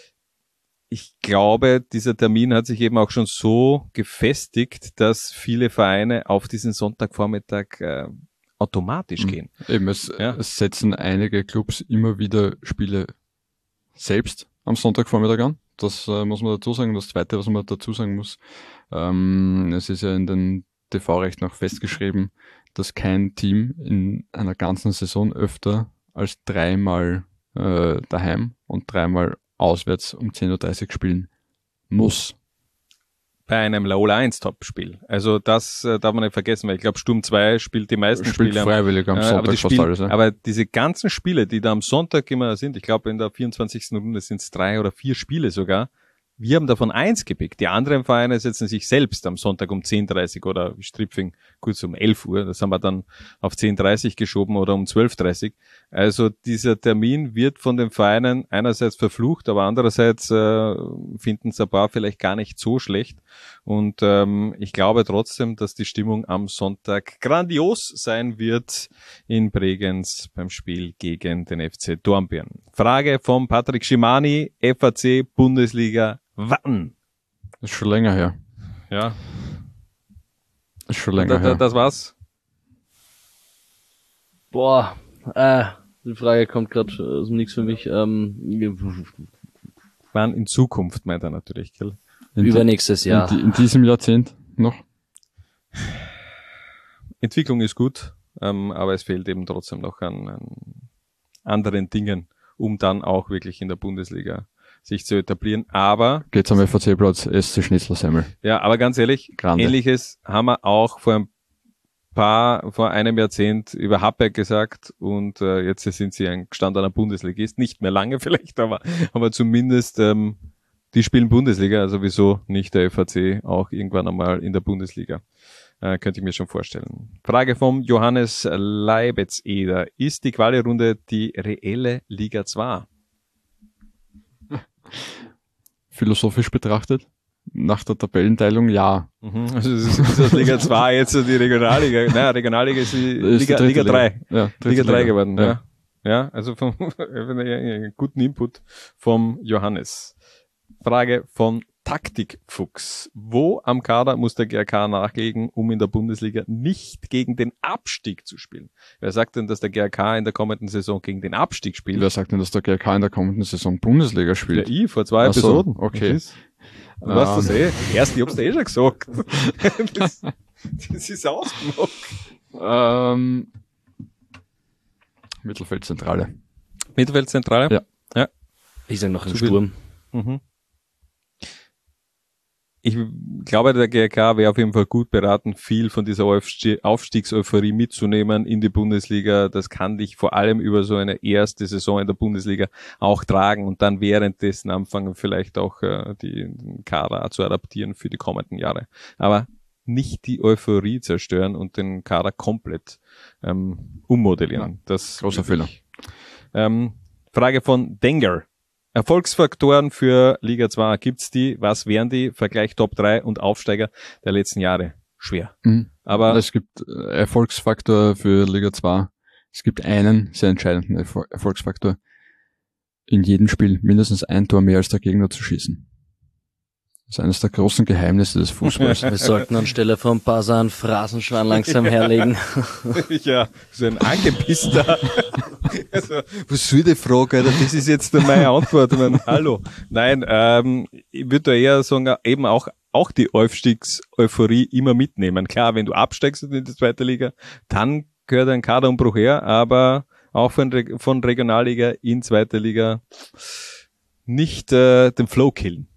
ich glaube, dieser Termin hat sich eben auch schon so gefestigt, dass viele Vereine auf diesen Sonntagvormittag äh, automatisch Mhm. gehen. Eben, es, Ja. es setzen einige Clubs immer wieder Spiele selbst am Sonntagvormittag an. Das äh, muss man dazu sagen. Das Zweite, was man dazu sagen muss, ähm, es ist ja in den T V-Rechten auch festgeschrieben, dass kein Team in einer ganzen Saison öfter als dreimal äh, daheim und dreimal auswärts um zehn Uhr dreißig spielen muss. Bei einem Laola eins Top-Spiel. Also das äh, darf man nicht vergessen, weil ich glaube, Sturm zwei spielt die meisten Spielt Spiele. am- freiwillig am Äh, Sonntag aber, die fast spielen, alles. Ja. aber diese ganzen Spiele, die da am Sonntag immer sind, ich glaube in der vierundzwanzigsten Runde sind es drei oder vier Spiele sogar, wir haben davon eins gepickt. Die anderen Vereine setzen sich selbst am Sonntag um zehn Uhr dreißig oder Stripfing kurz um elf Uhr. Das haben wir dann auf zehn Uhr dreißig geschoben oder um zwölf Uhr dreißig. Also dieser Termin wird von den Vereinen einerseits verflucht, aber andererseits äh, finden es ein paar vielleicht gar nicht so schlecht. Und ähm, ich glaube trotzdem, dass die Stimmung am Sonntag grandios sein wird in Bregenz beim Spiel gegen den F C Dornbirn. Frage von Patrick Schimani, F A C Bundesliga, wann? Das ist schon länger her. Ja, Das ist schon da, länger da, her. das war's. Boah, äh, die Frage kommt gerade aus dem Nix für mich. Ähm, Wann in Zukunft, meint er natürlich, gell? In die- übernächstes Jahr. In, die, in diesem Jahrzehnt noch? Entwicklung ist gut, ähm, aber es fehlt eben trotzdem noch an, an anderen Dingen, um dann auch wirklich in der Bundesliga sich zu etablieren. Aber, Geht's am F A C-Platz, S C Schnitzler-Semmel. ja, aber ganz ehrlich, Grande. Ähnliches haben wir auch vor ein paar, vor einem Jahrzehnt über Happberg gesagt und äh, jetzt sind sie ein gestandener Bundesligist. Nicht mehr lange vielleicht, aber, aber zumindest ähm, die spielen Bundesliga, also wieso nicht der F A C auch irgendwann einmal in der Bundesliga. Äh, könnte ich mir schon vorstellen. Frage vom Johannes Leibetz-Eder. Ist die Quali-Runde die reelle Liga zwei? Philosophisch betrachtet, nach der Tabellenteilung, ja. Mhm. Also es ist, ist das Liga zwei jetzt die Regionalliga? Naja, Regionalliga ist die Das ist Liga, die dritte Liga drei. Ja, dritte Liga drei geworden, ja. Ja. Ja, also vom einen guten Input vom Johannes. Frage von Taktikfuchs. Wo am Kader muss der G R K nachlegen, um in der Bundesliga nicht gegen den Abstieg zu spielen? Wer sagt denn, dass der G R K in der kommenden Saison gegen den Abstieg spielt? Wer sagt denn, dass der G R K in der kommenden Saison Bundesliga Ja, spielt? ich, vor zwei Ach so, Episoden. okay. Das ist- Du weißt das Ähm. eh. Erst, ich hab's dir eh schon gesagt. das, das ist ausgemacht. Ähm, Mittelfeldzentrale. Mittelfeldzentrale? Ja. Ich sag noch ein Zu viel. Sturm. Mhm. Ich glaube, der G R K wäre auf jeden Fall gut beraten, viel von dieser Aufstie- Aufstiegseuphorie mitzunehmen in die Bundesliga. Das kann dich vor allem über so eine erste Saison in der Bundesliga auch tragen und dann währenddessen anfangen, vielleicht auch äh, die, den Kader zu adaptieren für die kommenden Jahre. Aber nicht die Euphorie zerstören und den Kader komplett ähm, ummodellieren. Das Großer wirklich. Ähm, Frage von Denger. Erfolgsfaktoren für Liga zwei, gibt's die? Was wären die? Vergleich Top drei und Aufsteiger der letzten Jahre. Schwer. Mhm. Aber Es gibt äh, Erfolgsfaktor für Liga zwei. Es gibt einen sehr entscheidenden Erfol- Erfolgsfaktor. In jedem Spiel mindestens ein Tor mehr als der Gegner zu schießen. Das ist eines der großen Geheimnisse des Fußballs. Wir sollten anstelle von Buzzer einen Phrasenschwein langsam herlegen. Ja, so ein angepisster. Also, was soll die Frage, Alter? Das ist jetzt meine Antwort. Ich meine, hallo. Nein, ähm, ich würde da eher sagen, eben auch, auch die Aufstiegseuphorie immer mitnehmen. Klar, wenn du absteigst in die zweite Liga, dann gehört ein Kaderumbruch her, aber auch von, Re- von Regionalliga in zweite Liga nicht äh, den Flow killen.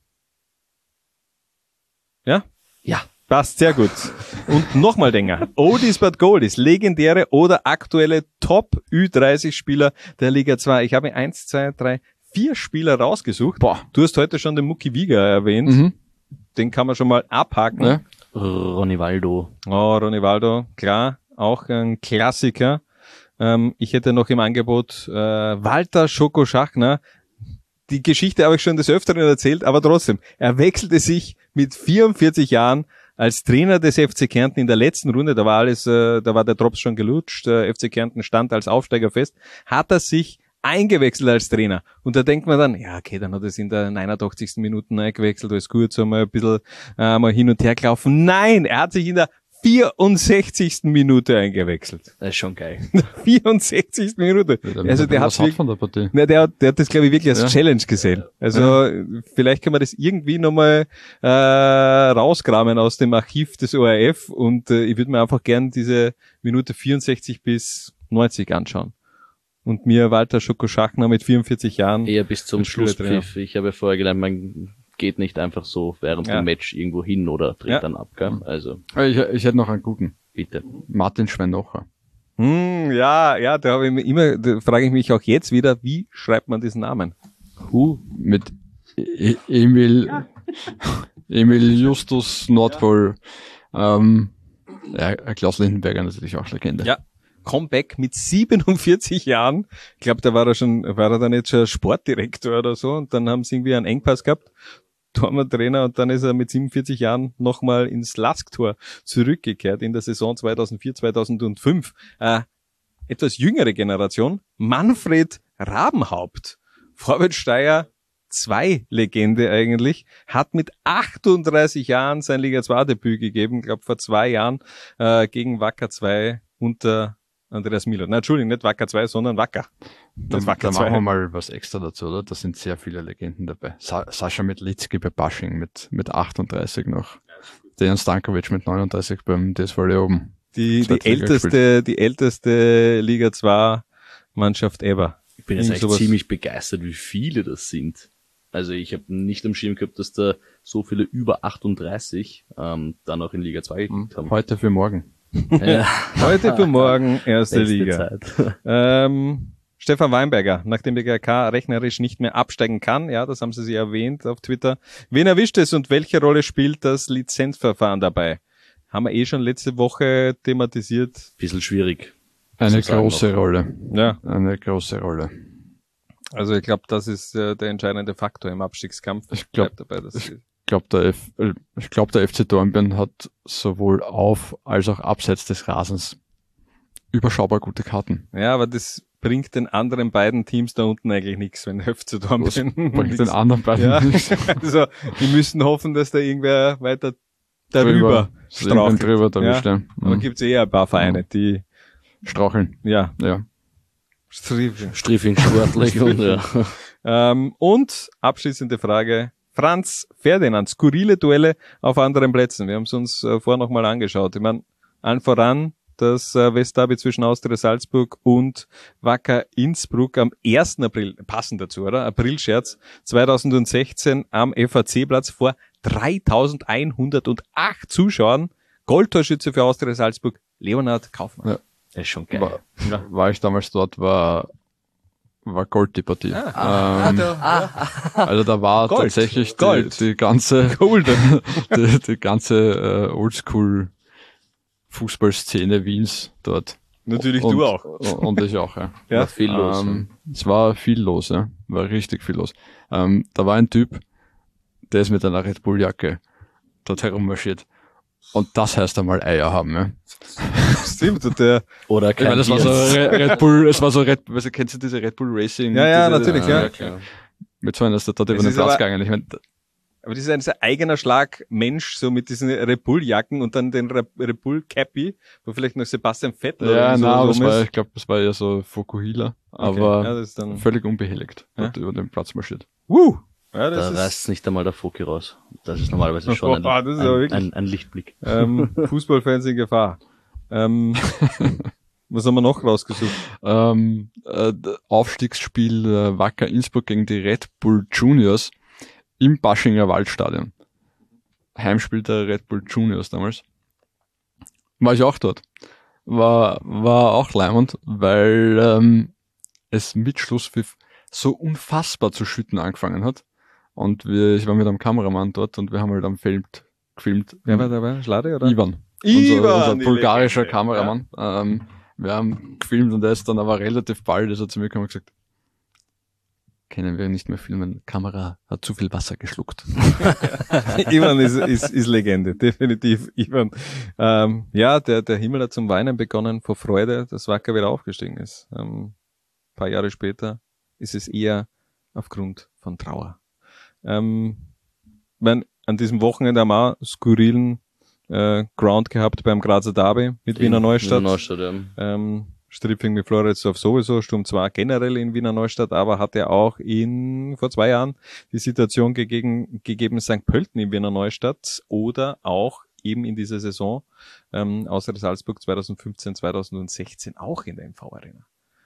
Ja? Ja. Passt, sehr gut. Und nochmal Dinger. Oldies but Goldies, legendäre oder aktuelle Top Ü dreißig Spieler der Liga zwei. Ich habe eins, zwei, drei, vier Spieler rausgesucht. Boah. Du hast heute schon den Mucki Wieger erwähnt. Mhm. Den kann man schon mal abhaken. Ja. Ronivaldo. Oh, Ronivaldo, klar. Auch ein Klassiker. Ähm, ich hätte noch im Angebot äh, Walter Schoko Schachner. Die Geschichte habe ich schon des Öfteren erzählt, aber trotzdem, er wechselte sich mit vierundvierzig Jahren als Trainer des F C Kärnten in der letzten Runde, da war alles, äh, da war der Drops schon gelutscht, der F C Kärnten stand als Aufsteiger fest, hat er sich eingewechselt als Trainer. Und da denkt man dann, ja okay, dann hat er es in der neunundachtzigsten Minuten eingewechselt, alles gut, so mal ein bisschen äh, mal hin und her gelaufen. Nein, er hat sich in der vierundsechzigsten Minute eingewechselt. Das ist schon geil. vierundsechzigsten Minute. Also der hat wirklich- von der Partie. Na, der, hat- der hat das, glaube ich, wirklich als Ja. Challenge gesehen. Also vielleicht kann man das irgendwie nochmal äh, rauskramen aus dem Archiv des O R F und äh, ich würde mir einfach gern diese Minute vierundsechzig bis neunzig anschauen. Und mir Walter Schoko-Schachner mit vierundvierzig Jahren. Eher bis zum Ein Spielertrainer. Schlusspfiff. Ich habe vorher gelernt, man geht nicht einfach so während Ja. dem Match irgendwo hin oder dreht Ja. dann ab, gell? Also, Ich, ich hätte noch einen guten. bitte. Martin Schweinocher. Hm, ja, ja, da habe ich mir immer, da frage ich mich auch jetzt wieder, wie schreibt man diesen Namen? Hu mit e Emil, Emil Justus Nordpol. Ähm, ja, Klaus Lindenberger natürlich auch Legende. Ja. Comeback mit siebenundvierzig Jahren. Ich glaube, da war er schon, war er dann jetzt schon Sportdirektor oder so und dann haben sie irgendwie einen Engpass gehabt. Tormann-Trainer und dann ist er mit siebenundvierzig Jahren nochmal ins Lask-Tor zurückgekehrt in der Saison zweitausendvier, zweitausendfünf. Äh, etwas jüngere Generation, Manfred Rabenhaupt, Vorwärtssteier zwei Legende eigentlich, hat mit achtunddreißig Jahren sein Liga zwei Debüt gegeben, ich glaube vor zwei Jahren äh, gegen Wacker zwei unter Andreas Miller. Nein, Entschuldigung, nicht Wacker zwei, sondern Wacker. Da, Das Wacker da machen wir zwei. mal was extra dazu, oder? Da sind sehr viele Legenden dabei. Sa Sascha Metlitzki bei Basching mit, mit achtunddreißig noch. Dejan Stankovic mit neununddreißig beim D S V Leoben. Die, die Zweite Liga älteste, die älteste Liga zwei Mannschaft ever. Ich bin jetzt Irgend echt sowas. ziemlich begeistert, wie viele das sind. Also ich habe nicht am Schirm gehabt, dass da so viele über achtunddreißig ähm, dann auch in Liga zwei geguckt haben. Heute für morgen. Ja, Heute für morgen erste beste Liga. Zeit. Ähm, Stefan Weinberger, nachdem die G K rechnerisch nicht mehr absteigen kann, ja, das haben sie sich erwähnt auf Twitter. Wen erwischt es und welche Rolle spielt das Lizenzverfahren dabei? Haben wir eh schon letzte Woche thematisiert. Bisschen schwierig. Eine Zu sagen große noch. Rolle. Ja, Eine große Rolle. also ich glaube, das ist äh, der entscheidende Faktor im Abstiegskampf. Ich glaub- Bleibt dabei, dass ich- Ich glaube, der, F äh, ich glaub, der F C Dornbirn hat sowohl auf als auch abseits des Rasens überschaubar gute Karten. ja, aber das bringt den anderen beiden Teams da unten eigentlich nichts, wenn der F C Das Dornbirn bringt nichts- den anderen beiden Ja, nichts. also die müssen hoffen, dass da irgendwer weiter darüber Dass irgendwann strauchelt. drüber erwischt, ja. Aber Mhm. gibt's eh ein paar Vereine, die, Straucheln, ja, ja. Striefeln. Striefing sportlich und ja. Ähm, und abschließende Frage. Franz Ferdinand, skurrile Duelle auf anderen Plätzen. Wir haben es uns äh, vorher nochmal angeschaut. Ich meine, allen voran das äh, Westderby zwischen Austria Salzburg und Wacker Innsbruck am ersten April, passend dazu, oder? Aprilscherz zweitausendsechzehn am F A C-Platz vor dreitausendeinhundertacht Zuschauern. Goldtorschütze für Austria Salzburg, Leonhard Kaufmann. Ja. Das ist schon geil. War, war ich damals dort, war, war Gold die Partie. ähm, also da war Gold. tatsächlich die, Gold. die ganze, Golden. die, die ganze äh, Oldschool Fußballszene Wiens dort. Natürlich und, du auch. Und ich auch, ja. Ja. War viel los. Ähm, es war viel los, ja. War richtig viel los. Ähm, da war ein Typ, der ist mit einer Red Bull Jacke dort herummarschiert. Und das heißt einmal Eier haben, ja. Stimmt, und der, Oder Ich kein meine, das war so Bier. Re- Red Bull, es war so Red, weißt du, kennst du diese Red Bull Racing? Ja, ja, diese, natürlich, äh, ja. klar. Mit so einer ist der dort über Es den ist Platz aber- gegangen. Ich meine, Aber das ist ein sehr eigener Schlag Mensch, so mit diesen Red Bull-Jacken und dann den Red Red Bull-Cappy, wo vielleicht noch Sebastian Vettel Ja, oder so nein, das rum war, ist. ich glaube, das war eher so Fukuhila, Okay, aber ja, das ist dann- völlig unbehelligt Ja. dort über den Platz marschiert. Uh, ja, Da das ist, reißt nicht einmal der Foki raus. Das ist normalerweise schon ein, Boah, das ist aber ein, wirklich- ein, ein Lichtblick. ähm, Fußballfans in Gefahr. Ähm, was haben wir noch rausgesucht? Ähm, äh, d- Aufstiegsspiel äh, Wacker Innsbruck gegen die Red Bull Juniors im Baschinger Waldstadion. Heimspiel der Red Bull Juniors damals. War ich auch dort. War, war auch leimend, weil ähm, es mit Schlusspfiff so unfassbar zu schütten angefangen hat. Und wir, ich war mit einem Kameramann dort und wir haben halt am Feld gefilmt. Wer war dabei? Schlade, oder? Ivan. Ivan, unser, unser die bulgarischer Legende, Kameramann. Ähm, wir haben gefilmt und er ist dann aber relativ bald, ist er zu mir gekommen und gesagt, können wir nicht mehr filmen, Kamera hat zu viel Wasser geschluckt. Ivan ist, ist, ist Legende, definitiv. Ivan. Ähm, ja, der, der Himmel hat zum Weinen begonnen vor Freude, dass Wacker wieder aufgestiegen ist. Ähm, ein paar Jahre später ist es eher aufgrund von Trauer. Ähm, mein, an diesem Wochenende haben wir auch skurrilen äh, Ground gehabt beim Grazer Derby mit Wiener Neustadt. Wiener Neustadt, ja. Ähm, Stripping mit Floridsdorf sowieso, Sturm zwei generell in Wiener Neustadt, aber hat er auch in, vor zwei Jahren die Situation gegeben, gegeben Sankt Pölten in Wiener Neustadt oder auch eben in dieser Saison, ähm, außer Salzburg zwanzig fünfzehn, zwanzig sechzehn auch in der M V Arena.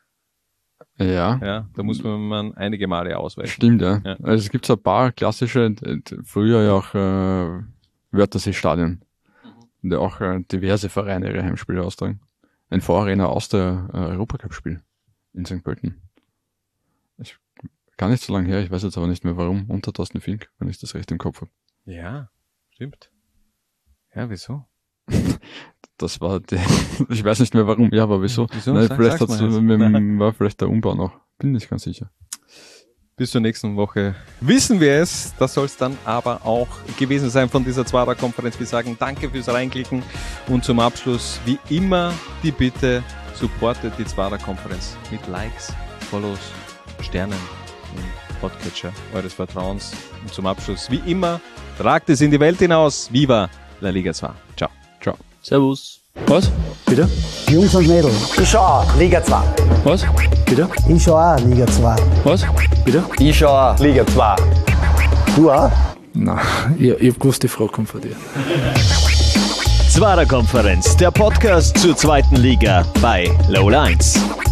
Ja, Ja, da muss man, man einige Male ausweichen. stimmt, ja. Ja. Also es gibt so ein paar klassische, d- d- früher ja auch äh, Wörthersee-Stadien, in der auch äh, diverse Vereine ihre Heimspiele austragen. Ein Vorarena aus der äh, Europacup-Spiel in Sankt Pölten. Ich, gar nicht so lange her, ich weiß jetzt aber nicht mehr warum, unter Thorsten Fink, wenn ich das recht im Kopf habe. Ja, stimmt. Ja, wieso? Das war der, ich weiß nicht mehr warum, ja, aber wieso? Wieso? Nein, Sag- vielleicht sag's hat's, mal jetzt. mit, dem- war vielleicht der Umbau noch. Bin nicht ganz sicher. Bis zur nächsten Woche wissen wir es. Das soll es dann aber auch gewesen sein von dieser Zwarer-Konferenz. Wir sagen danke fürs Reinklicken und zum Abschluss wie immer die Bitte, supportet die Zwarer-Konferenz mit Likes, Follows, Sternen im Podcatcher eures Vertrauens. Und zum Abschluss wie immer, tragt es in die Welt hinaus. Viva la Liga zwei. Ciao. Ciao. Servus. Was? Bitte? Jungs und Mädels, ich schau auch Liga zwei. Was? Bitte? Ich schau auch Liga zwei. Was? Bitte? Ich schau auch Liga zwei. Du auch? Nein, ich, ich hab gewusst, die Frage kommt von dir. Zwarer Konferenz, der Podcast zur zweiten Liga bei Low eins.